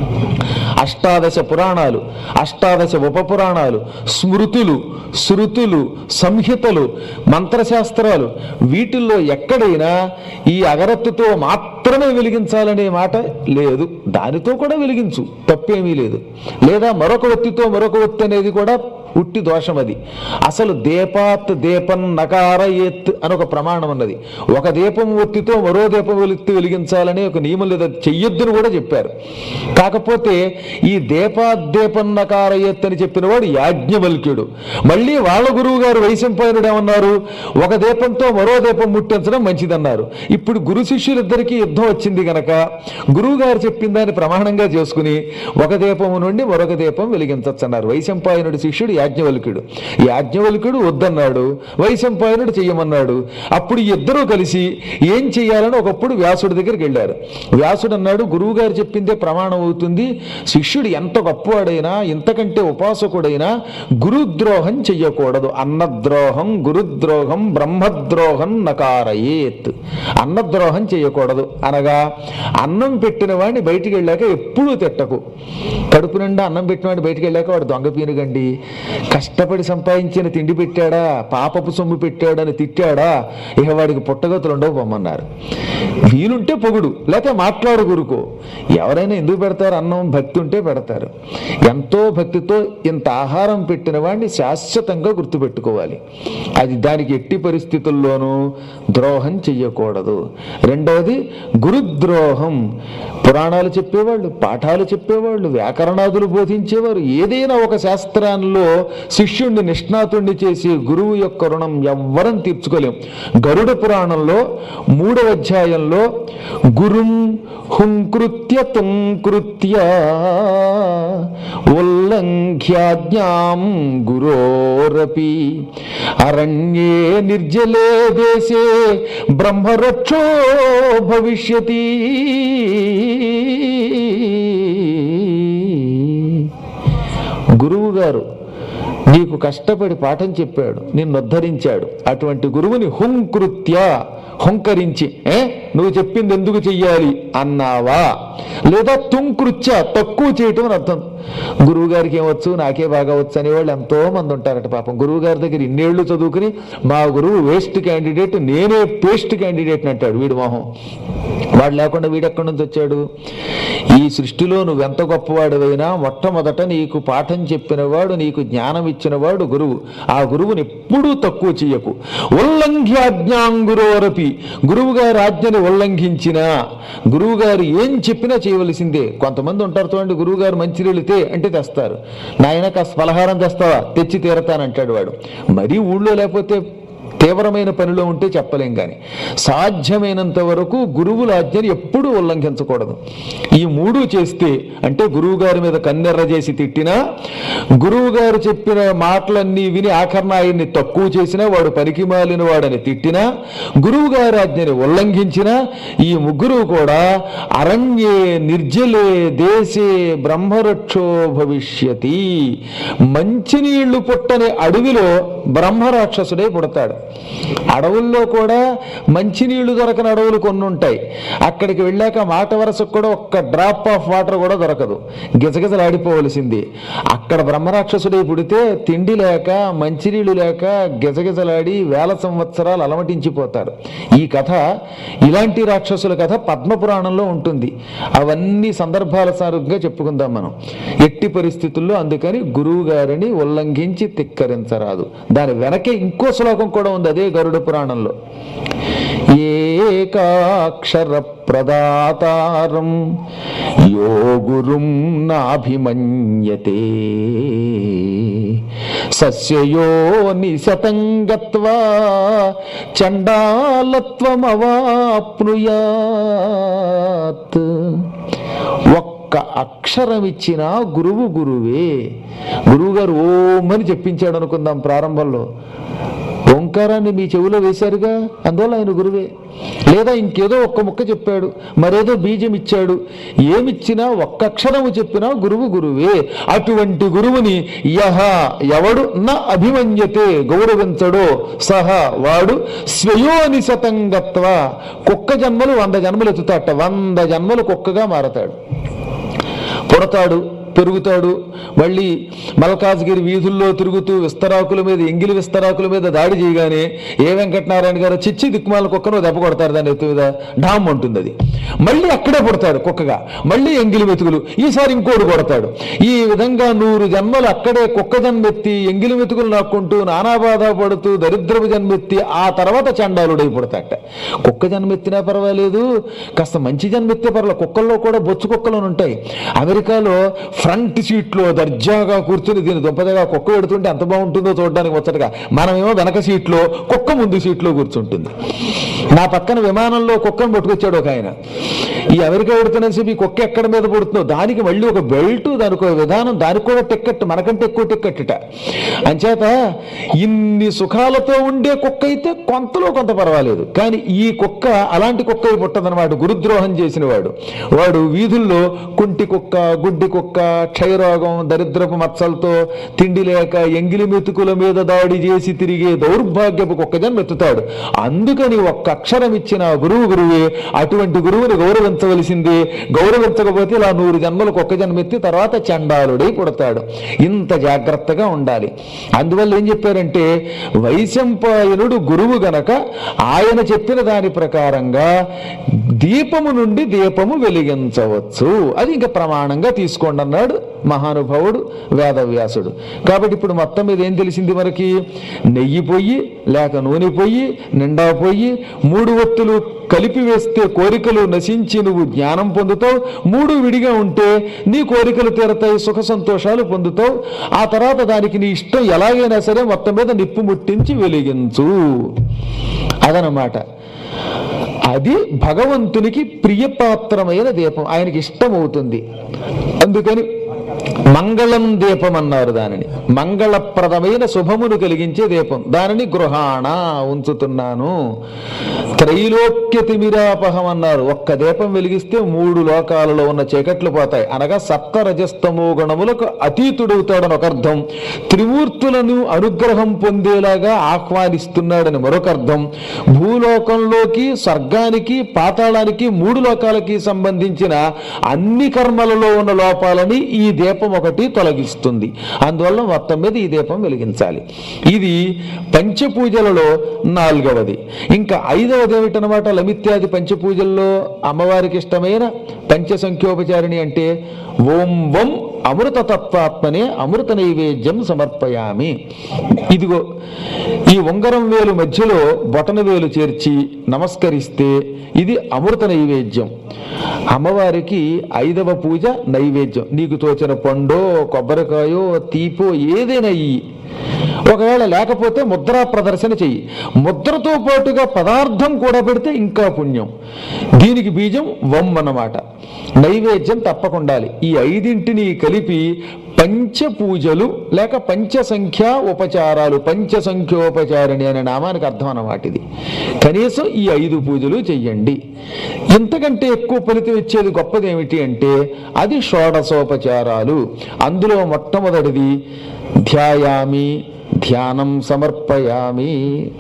18 పురాణాలు, 18 ఉపపురాణాలు, స్మృతులు, శృతులు, సంహితలు, మంత్రశాస్త్రాలు, వీటిల్లో ఎక్కడైనా ఈ అగరత్తుతో మాత్రమే వెలిగించాలనే మాట లేదు. దానితో కూడా వెలిగించు, తప్పేమీ లేదు. లేదా మరొక ఒత్తితో మరొక ఒత్తి అనేది కూడా ఉట్టి దోషం. అది అసలు దీపాత్ దీపం నకారయేత్ అని ఒక ప్రమాణం ఉన్నది. ఒక దీపం ఒత్తితో మరో దీపం ఒత్తి వెలిగించాలని ఒక నియమం లేదా, చెయ్యొద్దును కూడా చెప్పారు. కాకపోతే ఈ దీపాద్దీపం నకారయేత్ అని చెప్పిన వాడు యాజ్ఞవల్క్యుడు. మళ్ళీ వాళ్ళ గురువు గారు వైశంపాయనుడు ఏమన్నారు, ఒక దీపంతో మరో దీపం ముట్టించడం మంచిదన్నారు. ఇప్పుడు గురు శిష్యులిద్దరికీ యుద్ధం వచ్చింది గనక గురువు గారు చెప్పిన దాన్ని ప్రమాణంగా చేసుకుని ఒక దీపము నుండి మరొక దీపం వెలిగించచ్చు అన్నారు. వైశంపాయనుడి శిష్యుడు యాజ్ఞవల్క్యుడు. యాజ్ఞవల్క్యుడు వద్దన్నాడు, వైశంపాయనుడు చెయ్యమన్నాడు. అప్పుడు ఇద్దరూ కలిసి ఏం చెయ్యాలని ఒకప్పుడు వ్యాసుడి దగ్గరికి వెళ్ళారు. వ్యాసుడు అన్నాడు, గురువు గారు చెప్పిందే ప్రమాణం అవుతుంది, శిష్యుడు ఎంత గొప్పవాడైనా ఇంతకంటే ఉపాసకుడైనా గురుద్రోహం చెయ్యకూడదు. అన్నద్రోహం గురుద్రోహం బ్రహ్మద్రోహం నకారయేత్. అన్నద్రోహం చెయ్యకూడదు అనగా అన్నం పెట్టిన వాడిని బయటికి వెళ్ళాక ఎప్పుడూ తిట్టకు. కడుపు నిండా అన్నం పెట్టిన వాడిని బయటికి వెళ్ళాక వాడు దొంగ పీనుగండి, కష్టపడి సంపాదించిన తిండి పెట్టాడా, పాపపు సొమ్ము పెట్టాడని తిట్టాడా, ఇక వాడికి పుట్టగతులు ఉండవు పొమ్మన్నారు. వీలుంటే పొగుడు, లేకపోతే మాట్లాడు గురుకో. ఎవరైనా ఎందుకు పెడతారు అన్నం? భక్తి ఉంటే పెడతారు. ఎంతో భక్తితో ఇంత ఆహారం పెట్టిన వాడిని శాశ్వతంగా గుర్తుపెట్టుకోవాలి. అది దానికి ఎట్టి పరిస్థితుల్లోనూ ద్రోహం చెయ్యకూడదు. రెండవది గురుద్రోహం. పురాణాలు చెప్పేవాళ్ళు, పాఠాలు చెప్పేవాళ్ళు, వ్యాకరణాదులు బోధించేవారు ఏదైనా ఒక శాస్త్రాల్లో శిష్యుణ్ణి నిష్ణాతుణ్ణి చేసి గురువు యొక్క రుణం ఎవ్వరం తీర్చుకోలేం. గరుడ పురాణంలో 3వ అధ్యాయంలో గురుం హుంకృత్య తుంకృత్య ఉల్లంఘ్యాజ్ఞాం గురోరపి అరణ్యే నిర్జలే దేశే బ్రహ్మరక్షో భవిష్యతి. గురువు గారు నీకు కష్టపడి పాఠం చెప్పాడు, నిన్ను ఉద్ధరించాడు. అటువంటి గురువుని హుంకృత్య హుంకరించి నువ్వు చెప్పింది ఎందుకు చెయ్యాలి అన్నావా, లేదా తుంకృత్య తక్కువ చేయటం అని అర్థం. గురువు గారికి ఏమొచ్చు, నాకే బాగా వచ్చు అనేవాళ్ళు ఎంతో మంది ఉంటారట. పాపం గురువు గారి దగ్గర ఇన్నేళ్లు చదువుకుని మా గురువు వేస్ట్ క్యాండిడేట్, నేనే పేస్ట్ క్యాండిడేట్ అంటాడు వీడు మొహం. వాడు లేకుండా వీడెక్కడి నుంచి వచ్చాడు? ఈ సృష్టిలో నువ్వెంత గొప్పవాడువైనా మొట్టమొదట నీకు పాఠం చెప్పినవాడు, నీకు జ్ఞానం ఇచ్చినవాడు గురువు. ఆ గురువుని ఎప్పుడూ తక్కువ చెయ్యకు. ఉల్లంఘ్యాజ్ఞాంగురోరపి, గురువు గారి ఆజ్ఞని ఉల్లంఘించినా గురువు గారు ఏం చెప్పినా చేయవలసిందే. కొంతమంది ఉంటారు చూడండి, గురువు గారు మంచినీళ్ళు అంటే తెస్తారు, నాయన కాస్త పలహారం తెస్తావా, తెచ్చి తీరతానంటాడు వాడు. మరీ ఊళ్ళో లేకపోతే తీవ్రమైన పనిలో ఉంటే చెప్పలేం. కానీ సాధ్యమైనంత వరకు గురువుల ఆజ్ఞని ఎప్పుడూ ఉల్లంఘించకూడదు. ఈ 3 చేస్తే, అంటే గురువు గారి మీద కన్నెర్ర చేసి తిట్టినా, గురువు గారు చెప్పిన మాటలన్నీ విని ఆఖరణ ఆయన్ని తక్కువ చేసినా, వాడు పనికి మాలిన వాడని తిట్టినా, గురువు గారి ఆజ్ఞని ఉల్లంఘించినా, ఈ 3 కూడా అరణ్యే నిర్జలే దేశే బ్రహ్మరక్షో భవిష్యతి. మంచినీళ్లు పుట్టని అడవిలో బ్రహ్మరాక్షసుడే పుడతాడు. అడవుల్లో కూడా మంచినీళ్లు దొరకని అడవులు కొన్ని ఉంటాయి. అక్కడికి వెళ్ళాక మాట వరసకు కూడా ఒక్క డ్రాప్ ఆఫ్ వాటర్ కూడా దొరకదు, గిజగిజలాడిపోవలసింది. అక్కడ బ్రహ్మరాక్షసుడై పుడితే తిండి లేక మంచినీళ్లు లేక గిజగిజలాడి వేల సంవత్సరాలు అలమటించిపోతారు. ఈ కథ, ఇలాంటి రాక్షసుల కథ పద్మపురాణంలో ఉంటుంది. అవన్నీ సందర్భాల సారుగా చెప్పుకుందాం మనం. ఎట్టి పరిస్థితుల్లో అందుకని గురువు గారిని ఉల్లంఘించి తిక్కరించరాదు. దాని వెనకే ఇంకో శ్లోకం కూడా ఉంది, అదే గరుడ పురాణంలో. ఏకాక్షర ప్రదాతారం యో గురుం నాభిమన్యతే సస్యయో నిశతం గత్వా చండాలత్వమవాప్నుయాత్. ఒక్క అక్షరం ఇచ్చిన గురువు గురువే. గురువు గారు ఓం అని చెప్పించాడు అనుకుందాం ప్రారంభంలో, ఓంకారాన్ని మీ చెవిలో వేశారుగా, అందువల్ల ఆయన గురువే. లేదా ఇంకేదో ఒక్క ముక్క చెప్పాడు, మరేదో బీజం ఇచ్చాడు, ఏమిచ్చినా ఒక్క అక్షరము చెప్పినా గురువు గురువే. అటువంటి గురువుని ఎవడు నా అభిమన్యతే గౌరవించడో సహ వాడు స్వయోనిశతంగత్వ, కుక్క జన్మలు 100 జన్మలు ఎత్తుతాట, 100 జన్మలు కుక్కగా మారతాడు. పుడతాడు, పెరుగుతాడు, మళ్ళీ మల్కాజ్గిరి వీధుల్లో తిరుగుతూ విస్తరాకుల మీద, ఎంగిలి విస్తరాకుల మీద దాడి చేయగానే ఏ వెంకటనారాయణ గారు చిచ్చి దిక్కుమాల కుక్కను దెబ్బ కొడతారు, దాని ఎత్తు మీద ఢామ్ ఉంటుంది. అది మళ్ళీ అక్కడే పుడతాడు కుక్కగా, మళ్ళీ ఎంగిలి మెతుకులు, ఈసారి ఇంకోడు కొడతాడు. ఈ విధంగా 100 జన్మలు అక్కడే కుక్క జన్మెత్తి ఎంగిలి మెతుకులు నాక్కుంటూ నానాబాధ పడుతూ దరిద్రపు జన్మెత్తి ఆ తర్వాత చండాలుడై పుడతాట. కుక్క జన్మెత్తినా పర్వాలేదు, కాస్త మంచి జన్మెత్తే పర్వాలేదు. కుక్కల్లో కూడా బొచ్చు కుక్కలు ఉంటాయి. అమెరికాలో ఫ్రంట్ సీట్లో దర్జాగా కూర్చుని దీని దుంపదగా కుక్క పెడుతుంటే ఎంత బాగుంటుందో చూడడానికి ముచ్చటగా. మనమేమో వెనక సీట్లో, కుక్క ముందు సీట్లో కూర్చుంటుంది. నా పక్కన విమానంలో కుక్కను పట్టుకొచ్చాడు ఒక ఆయన. ఈ అమెరికా పెడుతున్నసేపు ఈ కుక్క ఎక్కడ మీద పడుతుందో దానికి మళ్ళీ ఒక బెల్ట్, దానికి ఒక విధానం, దానికి కూడా టిక్కెట్, మనకంటే ఎక్కువ టిక్కెట్. అంచేత ఇన్ని సుఖాలతో ఉండే కుక్క అయితే కొంతలో కొంత పర్వాలేదు, కానీ ఈ కుక్క అలాంటి కుక్క పుట్టదనమాట. గురుద్రోహం చేసిన వాడు వీధుల్లో కుంటి కుక్క, గుడ్డి కుక్క, క్షయరోగం, దరిద్రపు మత్సలతో తిండి లేక ఎంగిలి మెతుకుల మీద దాడి చేసి తిరిగే దౌర్భాగ్యపు కుక్క జన్మెత్తుతాడు. అందుకని ఒక్క అక్షరం ఇచ్చిన గురువు గురువే. అటువంటి గురువుని గౌరవించవలసిందే. గౌరవించకపోతే ఇలా 100 జన్మలు కుక్క జన్మెత్తి తర్వాత చండాలుడై పుడతాడు. ఇంత జాగ్రత్తగా ఉండాలి. అందువల్ల ఏం చెప్పారంటే, వైశంపాయనుడు గురువు గనక ఆయన చెప్పిన దాని ప్రకారంగా దీపము నుండి దీపము వెలిగించవచ్చు, అది ఇంకా ప్రమాణంగా తీసుకోండి అన్నాడు మహానుభావుడు వేదవ్యాసుడు. కాబట్టి ఇప్పుడు మొత్తం మీద ఏం తెలిసింది మనకి? నెయ్యి పొయ్యి లేక నూనె పొయ్యి, నిండా పొయ్యి, 3 ఒత్తులు కలిపివేస్తే కోరికలు నశించి నువ్వు జ్ఞానం పొందుతావు, 3 విడిగా ఉంటే నీ కోరికలు తీరతాయి, సుఖ సంతోషాలు పొందుతావు. ఆ తర్వాత దానికి నీ ఇష్టం ఎలాగైనా సరే మొత్తం మీద నిప్పు ముట్టించి వెలిగించు. అదనమాట. అది భగవంతునికి ప్రియపాత్రమైన దీపం, ఆయనకి ఇష్టమవుతుంది. అందుకని మంగళం దీపం అన్నారు దానిని. మంగళప్రదమైన శుభమును కలిగించే దీపం, దానిని గృహాణ ఉంచుతున్నాను. త్రైలోక్య తిమిరాపహం అన్నారు. ఒక్క దీపం వెలిగిస్తే 3 లోకాలలో ఉన్న చీకట్లు పోతాయి, అనగా సప్త రజస్తమో గుణములకు అతీతుడవుతాడని ఒక అర్థం. త్రిమూర్తులను అనుగ్రహం పొందేలాగా ఆహ్వానిస్తున్నాడని మరొక అర్థం. భూలోకంలోకి, స్వర్గానికి, పాతాళానికి, 3 లోకాలకి సంబంధించిన అన్ని కర్మలలో ఉన్న లోపాలని ఈ దీపం ఒకటి తొలగిస్తుంది. అందువల్ల మొత్తం మీద ఈ దీపం వెలిగించాలి. ఇది పంచపూజలలో 4వది. ఇంకా 5వది ఏమిటనమాట? లమిత్యాది పంచపూజల్లో అమ్మవారికి ఇష్టమైన పంచసంఖ్యోపచారిణి అంటే ఓం వం అమృత తత్వాత్మనే అమృత నైవేద్యం సమర్పయామి. ఇదిగో ఈ ఉంగరం వేలు మధ్యలో బొటన వేలు చేర్చి నమస్కరిస్తే ఇది అమృత నైవేద్యం. అమ్మవారికి 5వ పూజ నైవేద్యం. నీకు తోచిన పండో, కొబ్బరికాయో, తీపో ఏదైనా ఇయ్యి. ఒకవేళ లేకపోతే ముద్రా ప్రదర్శన చెయ్యి. ముద్రతో పాటుగా పదార్థం కూడా పెడితే ఇంకా పుణ్యం. దీనికి బీజం వం అన్నమాట. నైవేద్యం తప్పకుండా. ఈ 5ంటిని కలిపి పంచపూజలు లేక పంచసంఖ్యా ఉపచారాలు, పంచసంఖ్యోపచారిణి అనే నామానికి అర్థం అన్నమాట ఇది. కనీసం ఈ 5 పూజలు చెయ్యండి. ఇంతకంటే ఎక్కువ ఫలితం ఇచ్చేది గొప్పది ఏమిటి అంటే అది షోడశోపచారాలు. అందులో మొట్టమొదటిది ధ్యాయామి, ధ్యానం సమర్పయామి.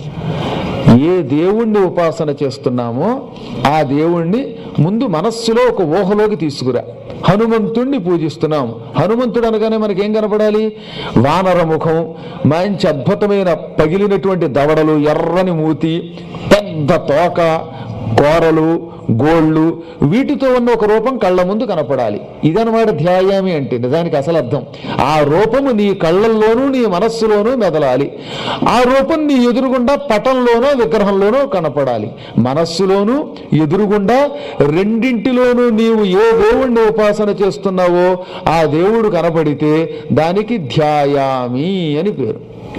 ఏ దేవుణ్ణి ఉపాసన చేస్తున్నామో ఆ దేవుణ్ణి ముందు మనస్సులో ఒక ఊహలోకి తీసుకురా. హనుమంతుణ్ణి పూజిస్తున్నాం. హనుమంతుడు అనగానే మనకేం కనపడాలి? వానరముఖం, మంచి అద్భుతమైన పగిలినటువంటి దవడలు, ఎర్రని మూతి, పెద్ద తోక, కోరలు, గోళ్ళు, వీటితో ఉన్న ఒక రూపం కళ్ళ ముందు కనపడాలి. ఇదనమాట ధ్యాయామి అంటే. నిజానికి అసలు అర్థం ఆ రూపము నీ కళ్ళల్లోనూ నీ మనస్సులోనూ మెదలాలి. ఆ రూపం నీ ఎదురుగుండా పటంలోనో విగ్రహంలోనో కనపడాలి. మనస్సులోనూ ఎదురుగుండా రెండింటిలోనూ నీవు ఏ దేవుణ్ణి ఉపాసన చేస్తున్నావో ఆ దేవుడు కనపడితే దానికి ధ్యాయామి అని పేరు.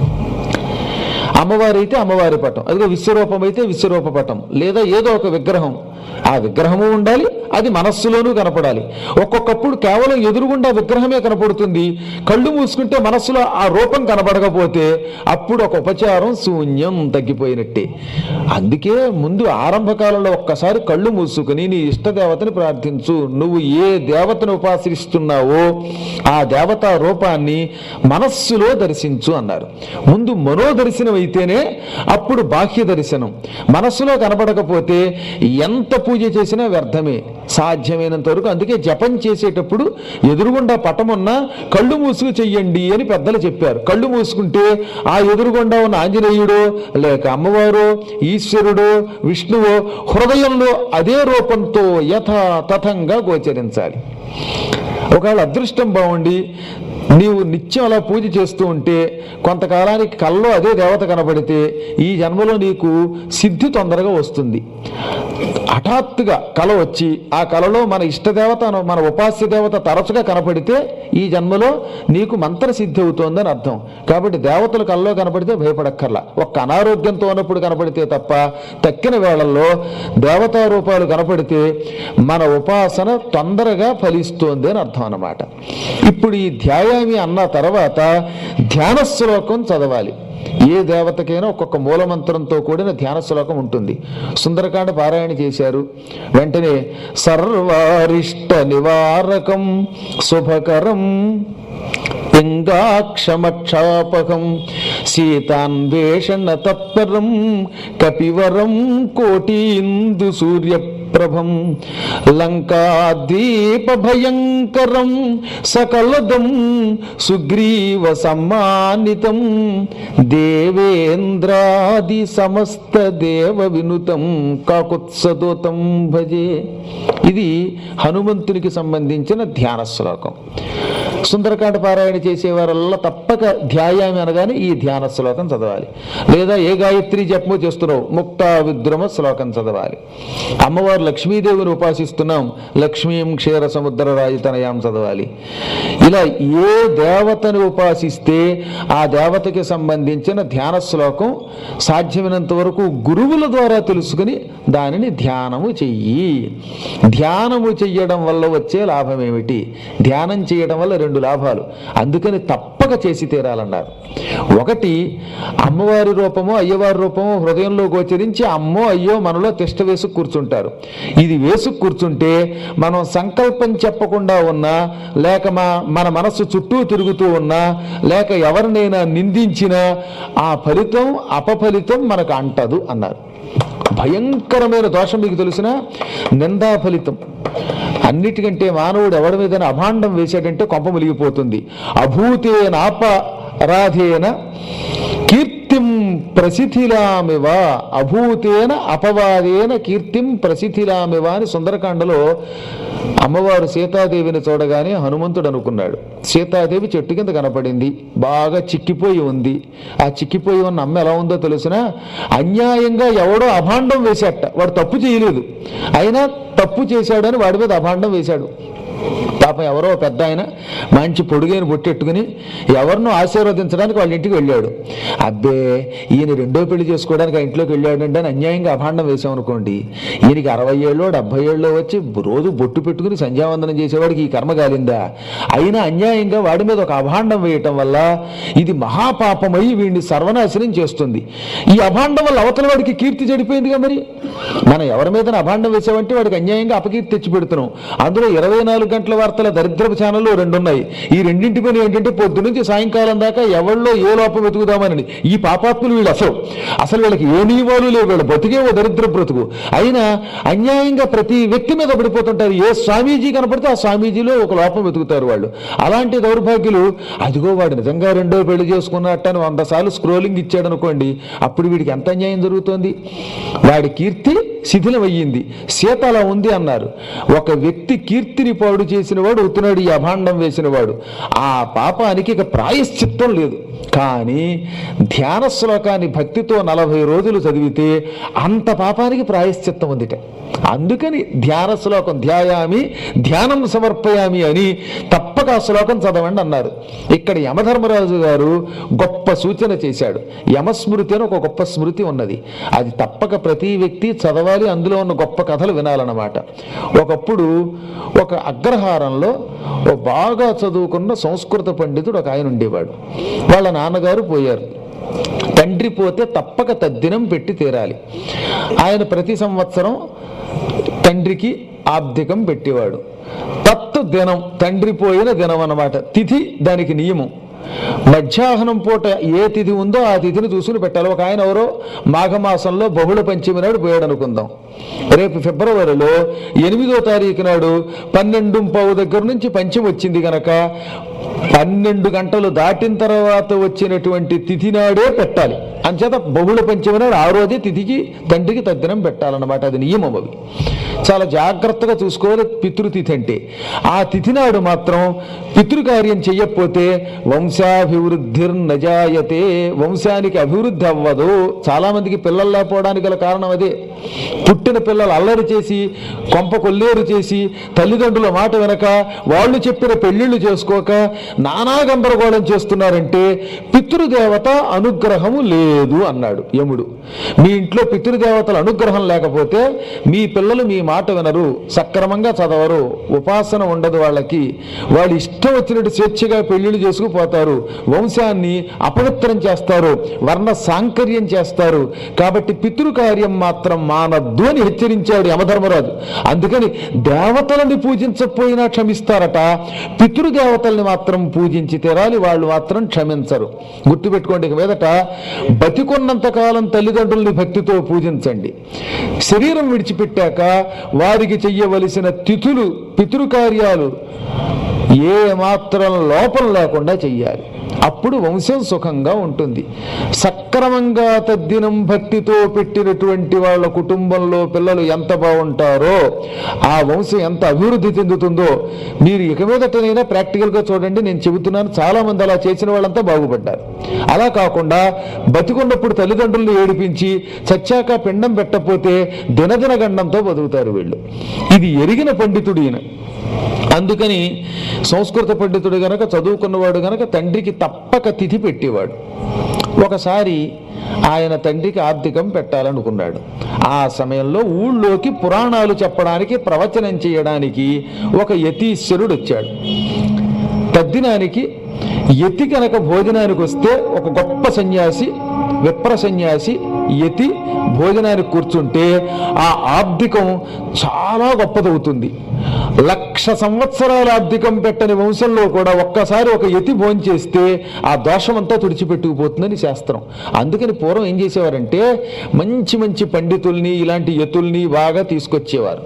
అమ్మవారి అయితే అమ్మవారి పటం, అదిగో విశ్వరూపం అయితే విశ్వరూప పటం, లేదా ఏదో ఒక విగ్రహం. ఆ విగ్రహము ఉండాలి, అది మనస్సులోనూ కనపడాలి. ఒక్కొక్కప్పుడు కేవలం ఎదురుగుండా విగ్రహమే కనపడుతుంది, కళ్ళు మూసుకుంటే మనస్సులో ఆ రూపం కనపడకపోతే అప్పుడు ఒక ఉపచారం శూన్యం, తగ్గిపోయినట్టే. అందుకే ముందు ఆరంభకాలంలో ఒక్కసారి కళ్ళు మూసుకుని నీ ఇష్టదేవతని ప్రార్థించు. నువ్వు ఏ దేవతను ఉపాసిస్తున్నావో ఆ దేవతా రూపాన్ని మనస్సులో దర్శించు అన్నారు. ముందు మనోదర్శనం అయితేనే అప్పుడు బాహ్య దర్శనం. మనస్సులో కనపడకపోతే ఎంత పూజ చేసినా వ్యర్థమే సాధ్యమైనంత వరకు. అందుకే జపం చేసేటప్పుడు ఎదురుగుండా పటమున్నా కళ్ళు మూసుకు చెయ్యండి అని పెద్దలు చెప్పారు. కళ్ళు మూసుకుంటే ఆ ఎదురుగుండా ఉన్న ఆంజనేయుడో లేక అమ్మవారో ఈశ్వరుడో విష్ణువో హృదయంలో అదే రూపంతో యథాతథంగా గోచరించాలి. ఒకవేళ అదృష్టం బాగుండి నీవు నిత్యం అలా పూజ చేస్తూ ఉంటే కొంతకాలానికి కల్లో అదే దేవత కనబడితే ఈ జన్మలో నీకు సిద్ధి తొందరగా వస్తుంది. హఠాత్తుగా కల వచ్చి ఆ కలలో మన ఇష్టదేవత, మన ఉపాస్య దేవత తరచుగా కనపడితే ఈ జన్మలో నీకు మంత్రసిద్ధి అవుతోందని అర్థం. కాబట్టి దేవతలు కల్లో కనపడితే భయపడక్కర్లా. ఒక్క అనారోగ్యంతో ఉన్నప్పుడు కనపడితే తప్ప తక్కిన వేళల్లో దేవతా రూపాలు కనపడితే మన ఉపాసన తొందరగా ఫలిస్తోంది అని అర్థం అన్నమాట. ఇప్పుడు ఈ ధ్యాయామి అన్న తర్వాత ధ్యాన శ్లోకం చదవాలి. ఏ దేవతకైనా ఒక్కొక్క మూలమంత్రంతో కూడిన ధ్యాన శ్లోకం ఉంటుంది. సుందరకాండ పారాయణ చేశారు వెంటనే సర్వారిష్ట నివారకం శుభకరం పింగాక్షమక్షాపకం సీతాన్వేషణ తత్పరం కపివరం కోటీందు సూర్యప్రభం లంకాద్వీప భయంకరం సకలదం సుగ్రీవ సమ్మానితం దేవేంద్రాది సమస్త దేవ వినుతం కాకుత్సదూతం భజే. ఇది హనుమంతునికి సంబంధించిన ధ్యాన శ్లోకం. సుందరకాండ పారాయణ చేసేవారల్లా తప్పక ధ్యాయామి అనగానే ఈ ధ్యాన శ్లోకం చదవాలి. లేదా ఏ గాయత్రి జపము చేస్తున్నావు ముక్తా విద్రుమ శ్లోకం చదవాలి. అమ్మవారు లక్ష్మీదేవిని ఉపాసిస్తున్నాం, లక్ష్మీం క్షీర సముద్ర రాజితనయాం చదవాలి. ఇలా ఏ దేవతని ఉపాసిస్తే ఆ దేవతకి సంబంధించిన ధ్యాన శ్లోకం సాధ్యమైనంత వరకు గురువుల ద్వారా తెలుసుకుని దానిని ధ్యానము చెయ్యి. ధ్యానము చెయ్యడం వల్ల వచ్చే లాభం ఏమిటి? ధ్యానం చేయడం వల్ల 2 లాభాలు, అందుకని తప్పక చేసి తీరాలన్నారు. ఒకటి, అమ్మవారి రూపమో అయ్యవారి రూపమో హృదయంలో గోచరించి అమ్మో అయ్యో మనలో తిష్ట వేసు కూర్చుంటారు. ఇది వేసు కూర్చుంటే మనం సంకల్పం చెప్పకుండా ఉన్నా, లేక మన మనస్సు చుట్టూ తిరుగుతూ ఉన్నా, లేక ఎవరినైనా నిందించినా ఆ ఫలితం అపఫలితం మనకు అంటదు అన్నారు. భయంకరమైన దోషం మీకు తెలిసిన నిందా ఫలితం. అన్నిటికంటే మానవుడు ఎవడి మీద అభాండం వేసాడంటే కొంప ములిగిపోతుంది. అభూతేన అపరాధేన కీర్తిం ప్రసిథిలామివ, అభూతేన అపవాదేన కీర్తిం ప్రసిథిలామివ అని సుందరకాండలో అమ్మవారు సీతాదేవిని చూడగానే హనుమంతుడు అనుకున్నాడు. సీతాదేవి చెట్టు కింద కనపడింది, బాగా చిక్కిపోయి ఉంది. ఆ చిక్కిపోయి ఉన్న అమ్మ ఎలా ఉందో తెలిసినా అన్యాయంగా ఎవడో అభాండం వేశాట. వాడు తప్పు చేయలేదు, అయినా తప్పు చేశాడని వాడి మీద అభాండం వేశాడు. పాపం ఎవరో పెద్ద ఆయన మంచి పొడుగైన బొట్టెట్టుకుని ఎవరినో ఆశీర్వదించడానికి వాళ్ళ ఇంటికి వెళ్ళాడు. అబ్బే ఈయన 2వ పెళ్లి చేసుకోవడానికి ఆ ఇంట్లోకి వెళ్ళాడంటే అని అన్యాయంగా అభాండం వేసామనుకోండి, ఈయనకి 60 ఏళ్ళో 70 ఏళ్ళో వచ్చి రోజు బొట్టు పెట్టుకుని సంధ్యావందనం చేసేవాడికి ఈ కర్మ కాలిందా? అయినా అన్యాయంగా వాడి మీద ఒక అభాండం వేయటం వల్ల ఇది మహాపాపమై వీడిని సర్వనాశనం చేస్తుంది. ఈ అభాండం వల్ల అవతల వాడికి కీర్తి చెడిపోయిందిగా. మరి మనం ఎవరి మీద అభాండం వేసామంటే వాడికి అన్యాయంగా అపకీర్తి తెచ్చి పెడుతున్నాం. అందులో 24 గంటల వార్తల దరిద్రపు ఛానళ్ళు 2 ఉన్నాయి. ఈ రెండింటి పని ఏంటంటే పొద్దు నుంచి సాయంకాలం దాకా ఎవరిలో ఏ లోపం వెతుకుదామని. ఈ పాపాత్ములు వీళ్ళు అసలు వీళ్ళకి ఏ నియమాలు లేవు, వీళ్ళ బతికే ఓ దరిద్ర బ్రతుకు. అయినా అన్యాయంగా ప్రతి వ్యక్తి మీద పడిపోతుంటారు. ఏ స్వామీజీ కనపడితే ఆ స్వామీజీలో ఒక లోపం వెతుకుతారు వాళ్ళు. అలాంటి దౌర్భాగ్యులు అదిగో వాడు నిజంగా 2వ పెళ్లి చేసుకున్నట్టని 100 సార్లు స్క్రోలింగ్ ఇచ్చాడు అనుకోండి, అప్పుడు వీడికి ఎంత అన్యాయం జరుగుతోంది? వాడి కీర్తి శిథిలమయ్యింది. సీత అలా ఉంది అన్నారు. ఒక వ్యక్తి కీర్తిని పాడు చేసిన వాడు అవుతున్నాడు ఈ అభాండం వేసిన వాడు. ఆ పాపానికి ఇక ప్రాయశ్చిత్తం లేదు. కానీ ధ్యాన శ్లోకాన్ని భక్తితో 40 రోజులు చదివితే అంత పాపానికి ప్రాయశ్చిత్తం ఉందిట. అందుకని ధ్యాన శ్లోకం ధ్యాయామి ధ్యానం సమర్పయామి అని తప్పక ఆ శ్లోకం చదవండి అన్నారు. ఇక్కడ యమధర్మరాజు గారు గొప్ప సూచన చేశాడు. యమస్మృతి అని ఒక గొప్ప స్మృతి ఉన్నది, అది తప్పక ప్రతి వ్యక్తి చదవాలి. అందులో ఉన్న గొప్ప కథలు వినాలన్నమాట. ఒకప్పుడు ఒక అగ్రహారంలో ఓ బాగా చదువుకున్న సంస్కృత పండితుడు ఒక ఆయన ఉండేవాడు. వాళ్ళ నాన్నగారు పోయారు. తండ్రి పోతే తప్పక తద్దినం పెట్టి తీరాలి. ఆయన ప్రతి సంవత్సరం తండ్రికి ఆబ్దికం పెట్టేవాడు. తత్తు దినం, తండ్రి పోయిన దినం అన్నమాట. తిథి దానికి నియమం. మధ్యాహ్నం పూట ఏ తిథి ఉందో ఆ తిథిని చూసుకుని పెట్టాలి. ఒక ఆయన ఎవరో మాఘమాసంలో బహుళ పంచమి నాడు పోయాడు అనుకుందాం. రేపు ఫిబ్రవరిలో 8వ తారీఖు నాడు 12:15 దగ్గర నుంచి పంచమి వచ్చింది కనుక 12 గంటలు దాటిన తర్వాత వచ్చినటువంటి తిథి నాడే పెట్టాలి. అంచేత బహుళ పంచమి నాడు ఆ రోజే తిథికి తండ్రికి తద్దినం పెట్టాలన్నమాట. అది నియమం. అవి చాలా జాగ్రత్తగా చూసుకోవాలి. పితృతిథి అంటే ఆ తిథి నాడు మాత్రం పితృకార్యం చెయ్యకపోతే వంశాభివృద్ధిర్నజాయతే, వంశానికి అభివృద్ధి అవ్వదు. చాలా మందికి పిల్లలు లేకపోవడానికి గల కారణం అదే. పుట్టిన పిల్లలు అల్లరి చేసి కొంప కొల్లేరు చేసి తల్లిదండ్రుల మాట వెనక వాళ్ళు చెప్పిన పెళ్లిళ్ళు చేసుకోక నానా గందరగోళం చేస్తున్నారంటే పితృదేవత అనుగ్రహము లేదు అన్నాడు యముడు. మీ ఇంట్లో పితృదేవతల అనుగ్రహం లేకపోతే మీ పిల్లలు మీ మాట వినరు, సక్రమంగా చదవరు, ఉపాసన ఉండదు వాళ్ళకి, వాళ్ళు ఇష్టం వచ్చినట్టు స్వేచ్ఛగా పెళ్లిళ్ళు చేసుకుపోతారు, వంశాన్ని అపవిత్రం చేస్తారు, వర్ణ సాంకర్యం చేస్తారు. కాబట్టి పితృకార్యం మాత్రం మానద్దు అని హెచ్చరించాడు యమధర్మరాజు. అందుకని దేవతలని పూజించకపోయినా క్షమిస్తారట, పితృదేవతల్ని మాత్రం పూజించి తీరాలి, వాళ్ళు మాత్రం క్షమించరు. గుర్తుపెట్టుకోండి. ఇక మీదట బతికున్నంత కాలం తల్లిదండ్రుల్ని భక్తితో పూజించండి. శరీరం విడిచిపెట్టాక వారికి చెయ్యవలసిన తిథులు పితృకార్యాలు ఏ మాత్రం లోపం లేకుండా చెయ్యాలి. అప్పుడు వంశం సుఖంగా ఉంటుంది. సక్రమంగా తద్దినం భక్తితో పెట్టినటువంటి వాళ్ళ కుటుంబంలో పిల్లలు ఎంత బాగుంటారో ఆ వంశం ఎంత అభివృద్ధి చెందుతుందో మీరు ఇక మీదటనైనా ప్రాక్టికల్గా చూడండి. నేను చెబుతున్నాను, చాలా మంది అలా చేసిన వాళ్ళంతా బాగుపడ్డారు. అలా కాకుండా బతికున్నప్పుడు తల్లిదండ్రులను ఏడిపించి చచ్చాక పిండం పెట్టకపోతే దినదిన గండంతో బతుకుతారు వీళ్ళు. ఇది ఎరిగిన పండితుడు ఈయన. అందుకని సంస్కృత పండితుడు గనక, చదువుకున్నవాడు గనక తండ్రికి తప్పక తిథి పెట్టేవాడు. ఒకసారి ఆయన తండ్రికి ఆర్థికం పెట్టాలనుకున్నాడు. ఆ సమయంలో ఊళ్ళోకి పురాణాలు చెప్పడానికి, ప్రవచనం చేయడానికి ఒక యతీశ్వరుడు వచ్చాడు. తద్దినానికి యతి కనుక భోజనానికి వస్తే ఒక గొప్ప సన్యాసి, విప్ర సన్యాసి యతి భోజనానికి కూర్చుంటే ఆ ఆబ్దికం చాలా గొప్పదవుతుంది. 1,00,000 సంవత్సరాల ఆబ్దికం పెట్టని వంశంలో కూడా ఒక్కసారి ఒక యతి భోంచేస్తే ఆ దోషమంతా తుడిచిపెట్టుకుపోతుందని శాస్త్రం. అందుకని పూర్వం ఏం చేసేవారంటే మంచి మంచి పండితుల్ని, ఇలాంటి యతుల్ని బాగా తీసుకొచ్చేవారు.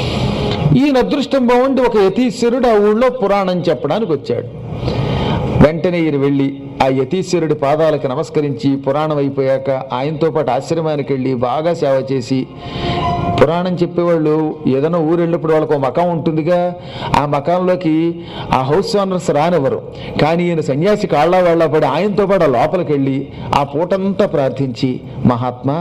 ఈయన అదృష్టం బాగుండి ఒక యతీశ్వరుడు ఆ ఊళ్ళో పురాణం చెప్పడానికి వచ్చాడు. వెంటనే ఈయన వెళ్ళి ఆ యతీశ్వరుడి పాదాలకి నమస్కరించి పురాణం అయిపోయాక ఆయనతో పాటు ఆశ్రమానికి వెళ్ళి బాగా సేవ చేసి, పురాణం చెప్పేవాళ్ళు ఏదైనా ఊరు వెళ్ళినప్పుడు వాళ్ళకు ఒక మకాం ఉంటుందిగా, ఆ మకాంలోకి ఆ హౌస్ ఓనర్స్ రానివ్వరు. కానీ ఈయన సన్యాసి కాళ్ళ వేళ్ళ పడి ఆయనతో పాటు లోపలికి వెళ్ళి ఆ పూటంతా ప్రార్థించి, మహాత్మా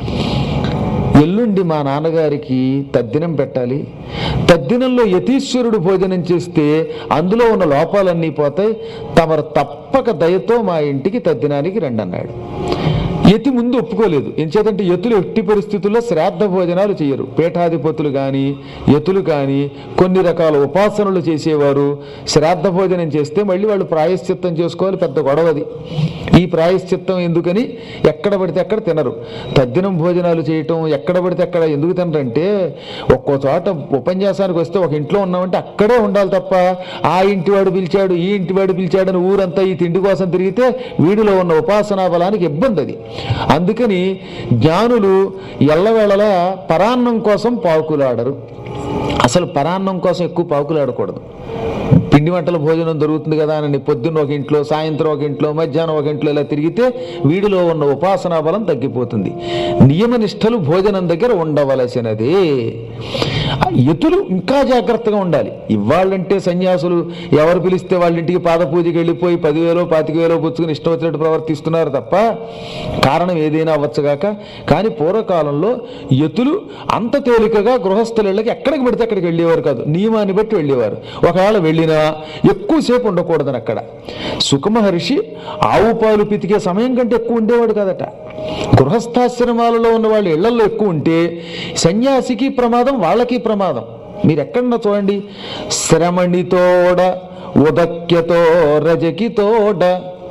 ఎల్లుండి మా నాన్నగారికి తద్దినం పెట్టాలి, తద్దినంలో యతీశ్వరుడు భోజనం చేస్తే అందులో ఉన్న లోపాలన్నీ పోతాయి, తమరు తప్పక దయతో మా ఇంటికి తద్దినానికి రండి అన్నాడు. యతి ముందు ఒప్పుకోలేదు. ఎంచేతంటే యతులు ఎట్టి పరిస్థితుల్లో శ్రాద్ధ భోజనాలు చేయరు. పీఠాధిపతులు కానీ యతులు కానీ కొన్ని రకాల ఉపాసనలు చేసేవారు శ్రాద్ధ భోజనం చేస్తే మళ్ళీ వాళ్ళు ప్రాయశ్చిత్తం చేసుకోవాలి, పెద్ద గొడవది. ఈ ప్రాయశ్చిత్తం ఎందుకని ఎక్కడ పడితే అక్కడ తినరు. తద్దినం భోజనాలు చేయటం ఎక్కడ పడితే అక్కడ ఎందుకు తినరంటే, ఒక్కో చోట ఉపన్యాసానికి వస్తే ఒక ఇంట్లో ఉన్నామంటే అక్కడే ఉండాలి తప్ప ఆ ఇంటివాడు పిలిచాడు, ఈ ఇంటివాడు పిలిచాడని ఊరంతా ఈ తిండి కోసం తిరిగితే వీడిలో ఉన్న ఉపాసనా బలానికి ఇబ్బంది అది. అందుకని జ్ఞానులు ఎల్లవేళలా పరాన్నం కోసం పాకులాడరు. అసలు పరాన్నం కోసం ఎక్కువ పాకులాడకూడదు. పిండి వంటల భోజనం దొరుకుతుంది కదా అని పొద్దున్న ఒక ఇంట్లో, సాయంత్రం ఒక ఇంట్లో, మధ్యాహ్నం ఒక ఇంట్లో ఇలా తిరిగితే వీడిలో ఉన్న ఉపాసనా బలం తగ్గిపోతుంది. నియమనిష్టలు భోజనం దగ్గర ఉండవలసినదే. యతులు ఇంకా జాగ్రత్తగా ఉండాలి. ఇవ్వాలంటే సన్యాసులు ఎవరు పిలిస్తే వాళ్ళ ఇంటికి పాదపూజకి వెళ్ళిపోయి 10,000 25,000 పుచ్చుకుని ఇష్టం వచ్చినట్టు ప్రవర్తిస్తున్నారు తప్ప కారణం ఏదైనా అవ్వచ్చుగాక. కానీ పూర్వకాలంలో యతులు అంత తేలికగా గృహస్థులకి ఎక్కడికి పెడితే అక్కడికి వెళ్ళేవారు కాదు, నియమాన్ని బట్టి వెళ్ళేవారు. ఒకవేళ వెళ్ళినా ఎక్కువసేపు ఉండకూడదని అక్కడ. సుఖమహర్షి ఆవు పాలు పితికే సమయం కంటే ఎక్కువ ఉండేవాడు కాదట. గృహస్థాశ్రమాలలో ఉన్న వాళ్ళు ఇళ్లలో ఎక్కువ ఉంటే సన్యాసికి ప్రమాదం, వాళ్ళకి ప్రమాదం. మీరు ఎక్కడన్నా చూడండి, శ్రమణితోడ ఉదక్యతో రజకితోడ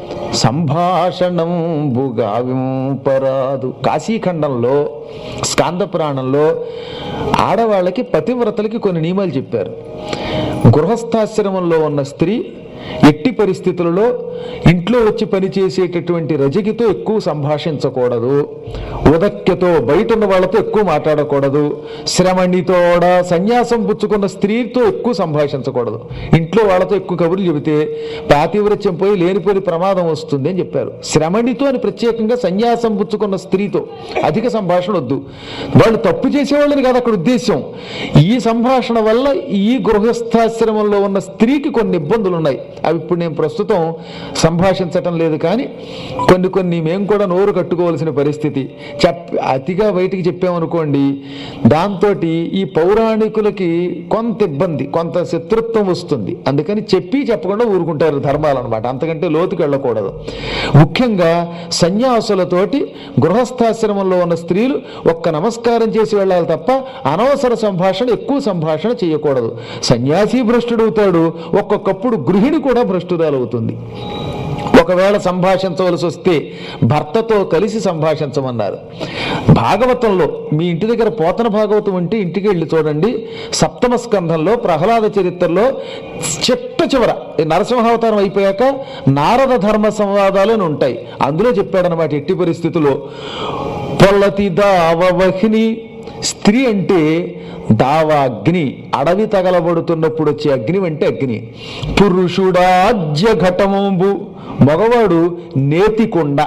సంభాషణం బుగావింపరాదు. కాశీఖండంలో స్కాంద పురాణంలో ఆడవాళ్ళకి పతివ్రతలకి కొన్ని నియమాలు చెప్పారు. గృహస్థాశ్రమంలో ఉన్న స్త్రీ ఎట్టి పరిస్థితులలో ఇంట్లో వచ్చి పనిచేసేటటువంటి రజకితో ఎక్కువ సంభాషించకూడదు, ఉదక్యతో బయట ఉన్న వాళ్ళతో ఎక్కువ మాట్లాడకూడదు, శ్రమణితోడ సన్యాసం పుచ్చుకున్న స్త్రీతో ఎక్కువ సంభాషించకూడదు. ఇంట్లో వాళ్ళతో ఎక్కువ కబుర్లు చెబితే పాతివ్రత్యం పోయి లేనిపోయి ప్రమాదం వస్తుంది అని చెప్పారు. శ్రమణితో అని ప్రత్యేకంగా సన్యాసం పుచ్చుకున్న స్త్రీతో అధిక సంభాషణ వద్దు. వాళ్ళు తప్పు చేసేవాళ్ళని కాదు అక్కడ ఉద్దేశం. ఈ సంభాషణ వల్ల ఈ గృహస్థాశ్రమంలో ఉన్న స్త్రీకి కొన్ని ఇబ్బందులు ఉన్నాయి. అవి ఇప్పుడు నేను ప్రస్తుతం సంభాషించటం లేదు. కానీ కొన్ని మేము కూడా నోరు కట్టుకోవాల్సిన పరిస్థితి. అతిగా బయటికి చెప్పామనుకోండి, దాంతో ఈ పౌరాణికులకి కొంత ఇబ్బంది, కొంత శత్రుత్వం వస్తుంది. అందుకని చెప్పకుండా ఊరుకుంటారు ధర్మాలన్నమాట. అంతకంటే లోతుకు వెళ్ళకూడదు. ముఖ్యంగా సన్యాసులతోటి గృహస్థాశ్రమంలో ఉన్న స్త్రీలు ఒక్క నమస్కారం చేసి వెళ్ళాలి తప్ప అనవసర సంభాషణ, ఎక్కువ సంభాషణ చేయకూడదు. సన్యాసి భ్రష్టుడవుతాడు, ఒక్కొక్కప్పుడు గృహిణి కూడా భ్రష్టురాలవుతుంది. ఒకవేళ సంభాషించవలసి వస్తే భర్తతో కలిసి సంభాషించమన్నారు. భాగవతంలో మీ ఇంటి దగ్గర పోతన భాగవతం ఉంటే ఇంటికి వెళ్ళి చూడండి. 7వ స్కంధంలో ప్రహ్లాద చరిత్రలో చివర నరసింహావతారం అయిపోయాక నారద ధర్మ సంవాదాలు అని ఉంటాయి. అందులో చెప్పాడనమాట, ఎట్టి పరిస్థితుల్లో పొల్లతి దావవహిని, స్త్రీ అంటే దావ అగ్ని, అడవి తగలబడుతున్నప్పుడు వచ్చే అగ్ని అంటే అగ్ని. పురుషుడాజ్య ఘటమంబు మగవాడు నేతికొండ,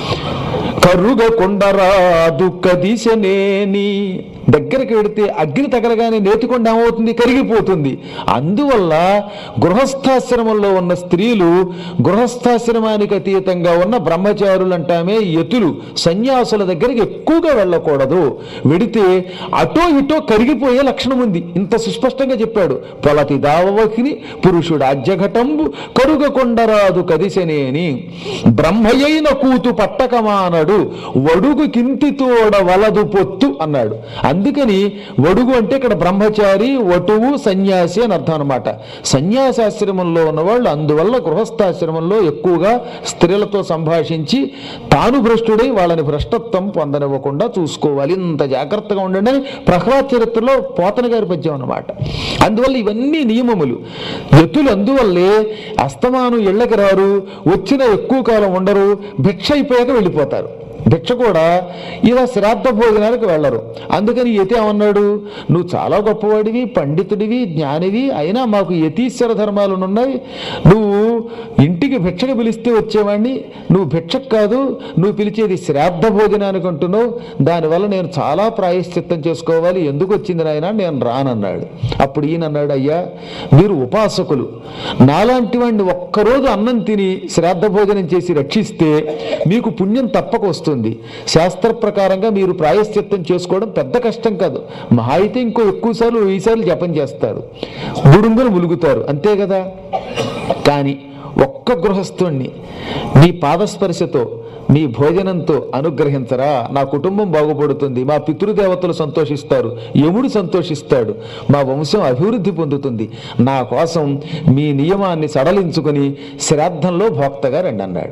కరుగ కొండరాదు కదిశనేని, దగ్గరికి వెడితే అగ్ని తగలగానే నేతికొండ ఏమవుతుంది, కరిగిపోతుంది. అందువల్ల గృహస్థాశ్రమంలో ఉన్న స్త్రీలు గృహస్థాశ్రమానికి అతీతంగా ఉన్న బ్రహ్మచారులు అంటామే యతులు సన్యాసుల దగ్గరికి ఎక్కువగా వెళ్ళకూడదు. వెడితే అటో ఇటో కరిగిపోయే లక్షణం ఉంది. ఇంత సుస్పష్టంగా చెప్పాడు. పొలతి దావవహిని పురుషుడు అజ్యఘటంబు కరుగ కొండరాదు కదిశనేని, బ్రహ్మయైన కూతు పట్టకమానడు వడుగు కింతితోడ వలదు పొత్తు అన్నాడు. అందుకని వడుగు అంటే ఇక్కడ బ్రహ్మచారి, వటువు, సన్యాసి అని అర్థం అనమాట. సన్యాసాశ్రమంలో ఉన్నవాళ్ళు అందువల్ల గృహస్థాశ్రమంలో ఎక్కువగా స్త్రీలతో సంభాషించి తాను భ్రష్టుడై వాళ్ళని భ్రష్టత్వం పొందనివ్వకుండా చూసుకోవాలి. ఇంత జాగ్రత్తగా ఉండండి అని ప్రహ్లాద్ చరిత్రలో పోతన గారి పద్యం అన్నమాట. అందువల్ల ఇవన్నీ నియమములు. యతులు అందువల్లే అస్తమానం ఇళ్ళకి రారు, వచ్చిన ఎక్కువ కాలం ఉండరు, భిక్ష అయిపోయాక వెళ్ళిపోతారు. భిక్ష కూడా ఇలా శ్రాద్ధ భోజనానికి వెళ్ళరు. అందుకని యతి ఏమన్నాడు, నువ్వు చాలా గొప్పవాడివి, పండితుడివి, జ్ఞానివి, అయినా మాకు యతీశ్వర ధర్మాలు ఉన్నాయి, నువ్వు ఇంటికి భిక్షకు పిలిస్తే వచ్చేవాడిని, నువ్వు భిక్షకు కాదు, నువ్వు పిలిచేది శ్రాద్ధ భోజనానికి అంటున్నావు, దానివల్ల నేను చాలా ప్రాయశ్చిత్తం చేసుకోవాలి, ఎందుకు వచ్చింది నాయన, నేను రానన్నాడు. అప్పుడు ఈయన అన్నాడు, అయ్యా మీరు ఉపాసకులు, నాలాంటి వాడిని ఒక్కరోజు అన్నం తిని శ్రాద్ధ భోజనం చేసి రక్షిస్తే మీకు పుణ్యం తప్పక వస్తుంది. శాస్త్ర ప్రకారంగా మీరు ప్రాయశ్చిత్తం చేసుకోవడం పెద్ద కష్టం కాదు. మహా అయితే ఇంకో ఎక్కువ సార్లు 1000 సార్లు జపం చేస్తారు, గుడుంగులు ములుగుతారు, అంతే కదా. కానీ ఒక్క గృహస్థుణ్ణి మీ పాదస్పర్శతో మీ భోజనంతో అనుగ్రహించరా, నా కుటుంబం బాగుపడుతుంది, మా పితృదేవతలు సంతోషిస్తారు, యముడు సంతోషిస్తాడు, మా వంశం అభివృద్ధి పొందుతుంది, నా కోసం మీ నియమాన్ని సడలించుకుని శ్రాద్ధంలో భోక్తగా రండి అన్నాడు.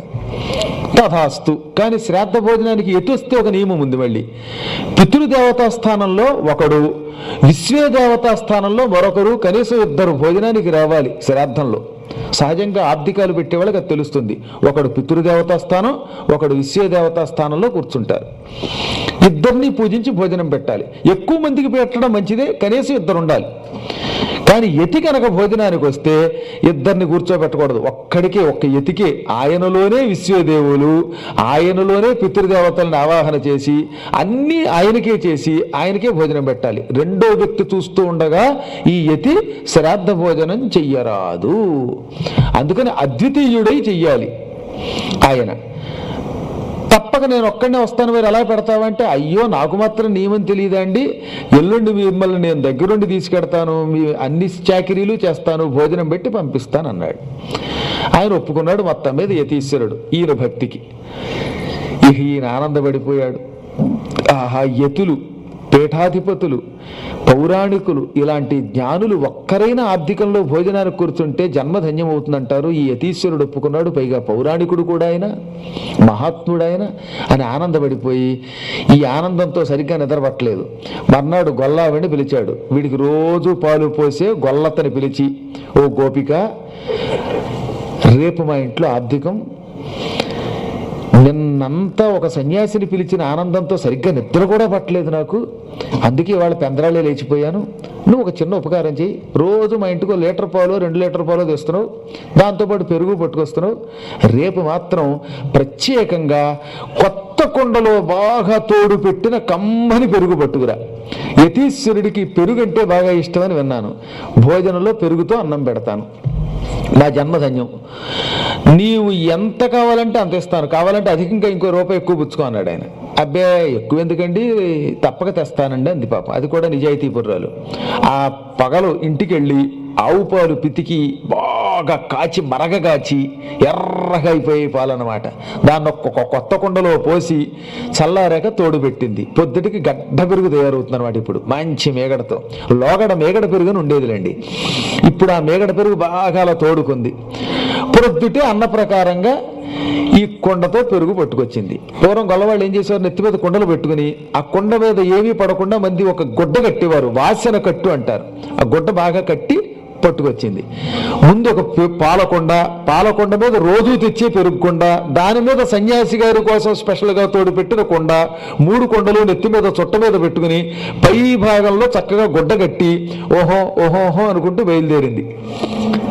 తథాస్తు. కానీ శ్రాద్ధ భోజనానికి ఎటు వస్తే ఒక నియమం ఉంది. మళ్ళీ పితృదేవతా స్థానంలో ఒకడు, విశ్వేదేవతా స్థానంలో మరొకరు, కనీసం 2 భోజనానికి రావాలి శ్రాద్ధంలో. సహజంగా ఆబ్దికాలు పెట్టేవాళ్ళకి అది తెలుస్తుంది. ఒకడు పితృదేవతా స్థానం, ఒకడు విశ్వదేవతా స్థానంలో కూర్చుంటారు. ఇద్దరిని పూజించి భోజనం పెట్టాలి. ఎక్కువ మందికి పెట్టడం మంచిదే, కనీసం 2 ఉండాలి. కానీ యతి కనుక భోజనానికి వస్తే 2ని కూర్చోబెట్టకూడదు, ఒక్కడికే, ఒక్క యతికే. ఆయనలోనే విశ్వదేవులు, ఆయనలోనే పితృదేవతలను ఆవాహన చేసి అన్నీ ఆయనకే చేసి ఆయనకే భోజనం పెట్టాలి. 2వ వ్యక్తి చూస్తూ ఉండగా ఈ యతి శ్రాద్ధ భోజనం చెయ్యరాదు. అందుకని అద్వితీయుడై చెయ్యాలి ఆయన. తప్పక నేను ఒక్కడనే వస్తాను, మీరు ఎలా పెడతావంటే, అయ్యో నాకు మాత్రం నియమం తెలియదండి, ఎల్లుండి మిమ్మల్ని నేను దగ్గరుండి తీసుకెడతాను, మీ అన్ని చాకిరీలు చేస్తాను, భోజనం పెట్టి పంపిస్తాను అన్నాడు. ఆయన ఒప్పుకున్నాడు. మొత్తం మీద యతీశ్వరుడు ఈయన భక్తికి. ఈయన ఆనందపడిపోయాడు. ఆహా, యతులు, పీఠాధిపతులు, పౌరాణికులు, ఇలాంటి జ్ఞానులు ఒక్కరైనా ఆబ్దికంలో భోజనానికి కూర్చుంటే జన్మధన్యం అవుతుందంటారు. ఈ యతీశ్వరుడు ఒప్పుకున్నాడు, పైగా పౌరాణికుడు కూడా ఆయన, మహాత్ముడాయన అని ఆనందపడిపోయి ఈ ఆనందంతో సరిగ్గా నిద్రపట్టలేదు. మర్నాడు గొల్లావిని పిలిచాడు. వీడికి రోజు పాలు పోసే గొల్లతని పిలిచి, ఓ గోపిక, రేపు మా ఇంట్లో ఆబ్దికం, నిన్నంతా ఒక సన్యాసిని పిలిచిన ఆనందంతో సరిగ్గా నిద్ర కూడా పట్టలేదు నాకు, అందుకే వాళ్ళ పెందరాళ్ళే లేచిపోయాను. నువ్వు ఒక చిన్న ఉపకారం చేయి, రోజు మా ఇంటికి 1 లీటర్ పాలు 2 లీటర్ పాలు తెస్తున్నావు, దాంతోపాటు పెరుగు పట్టుకొస్తున్నావు, రేపు మాత్రం ప్రత్యేకంగా కొత్త కుండలో బాగా తోడు పెట్టిన కమ్మని పెరుగు పట్టుకురా. యతీశ్వరుడికి పెరుగు అంటే బాగా ఇష్టమని విన్నాను, భోజనంలో పెరుగుతో అన్నం పెడతాను, నా జన్మధన్యం, నీవు ఎంత కావాలంటే అంత ఇస్తాను, కావాలంటే అధికంగా ఇంకో రూపాయి ఎక్కువ పుచ్చుకో అన్నాడు ఆయన. అబ్బే ఎక్కువ ఎందుకండి, తప్పక తెస్తానండి అంది పాపం. అది కూడా నిజాయితీ పుర్రాలు. ఆ పగలు ఇంటికి వెళ్ళి ఆవు పాలు పితికి బాగా కాచి మరగగాచి ఎర్రగా అయిపోయే పాలు అన్నమాట, దాన్ని ఒక్కొక్క కొత్త కుండలో పోసి చల్లారాక తోడు పెట్టింది. పొద్దుటికి గడ్డ పెరుగు తయారవుతుంది అనమాట. ఇప్పుడు మంచి మేగడతో, లోగడ మేగడ పెరుగుని ఉండేదిలేండి, ఇప్పుడు ఆ మేగడ పెరుగు బాగా అలా తోడుకుంది. పొద్దుటే అన్న ప్రకారంగా ఈ కుండతో పెరుగు పట్టుకొచ్చింది. పూర్వం గొల్లవాళ్ళు ఏం చేసేవారు, నెత్తి మీద కుండలు పెట్టుకుని ఆ కుండ మీద ఏమీ పడకుండా మంది ఒక గుడ్డ కట్టేవారు, వాసన కట్టు అంటారు. ఆ గుడ్డ బాగా కట్టి పట్టుకొచ్చింది. ముందు ఒక పాలకొండ మీద రోజు తెచ్చే పెరుగుకొండ, దాని మీద సన్యాసి గారి కోసం స్పెషల్గా తోడు పెట్టిన కొండ, 3 కొండలు నెత్తి మీద చుట్ట మీద పెట్టుకుని పై భాగంలో చక్కగా గుడ్డ కట్టి ఓహో ఓహోహో అనుకుంటూ బయలుదేరింది.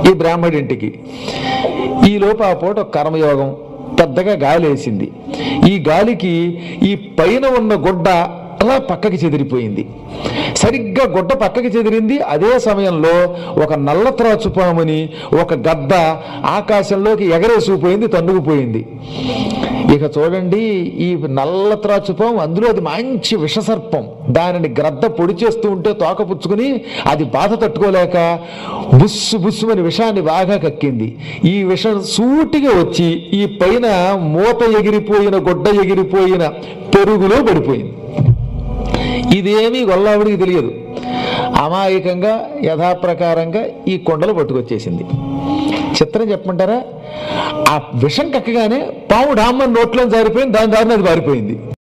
ఈ బ్రాహ్మడింటికి. ఈలోపు ఆ పూట కర్మయోగం పెద్దగా గాలి వేసింది. ఈ గాలికి ఈ పైన ఉన్న గుడ్డ అలా పక్కకి చెదిరిపోయింది. సరిగ్గా గుడ్డ పక్కకి చెదిరింది. అదే సమయంలో ఒక నల్ల త్రాచుపాముని ఒక గద్ద ఆకాశంలోకి ఎగరేసిపోయింది, తన్నుకుపోయింది. ఇక చూడండి, ఈ నల్ల త్రాచుపాము, అందులో అది మంచి విషసర్పం. దానిని గ్రద్ద పొడి చేస్తూ ఉంటే తోక పుచ్చుకుని అది బాధ తట్టుకోలేక బుస్సు బుస్సుమని విషాన్ని బాగా కక్కింది. ఈ విషం సూటిగా వచ్చి ఈ పైన మూత ఎగిరిపోయిన గుడ్డ ఎగిరిపోయిన పెరుగులో పడిపోయింది. ఇదేమీ గొల్లావిడికి తెలియదు. అమాయకంగా యథాప్రకారంగా ఈ కొండలు పట్టుకొచ్చేసింది. చిత్రం చెప్పమంటారా? ఆ విషం కక్కగానే పాము డామ్మని నోట్లో జారిపోయింది, దాని దారిని అది పారిపోయింది.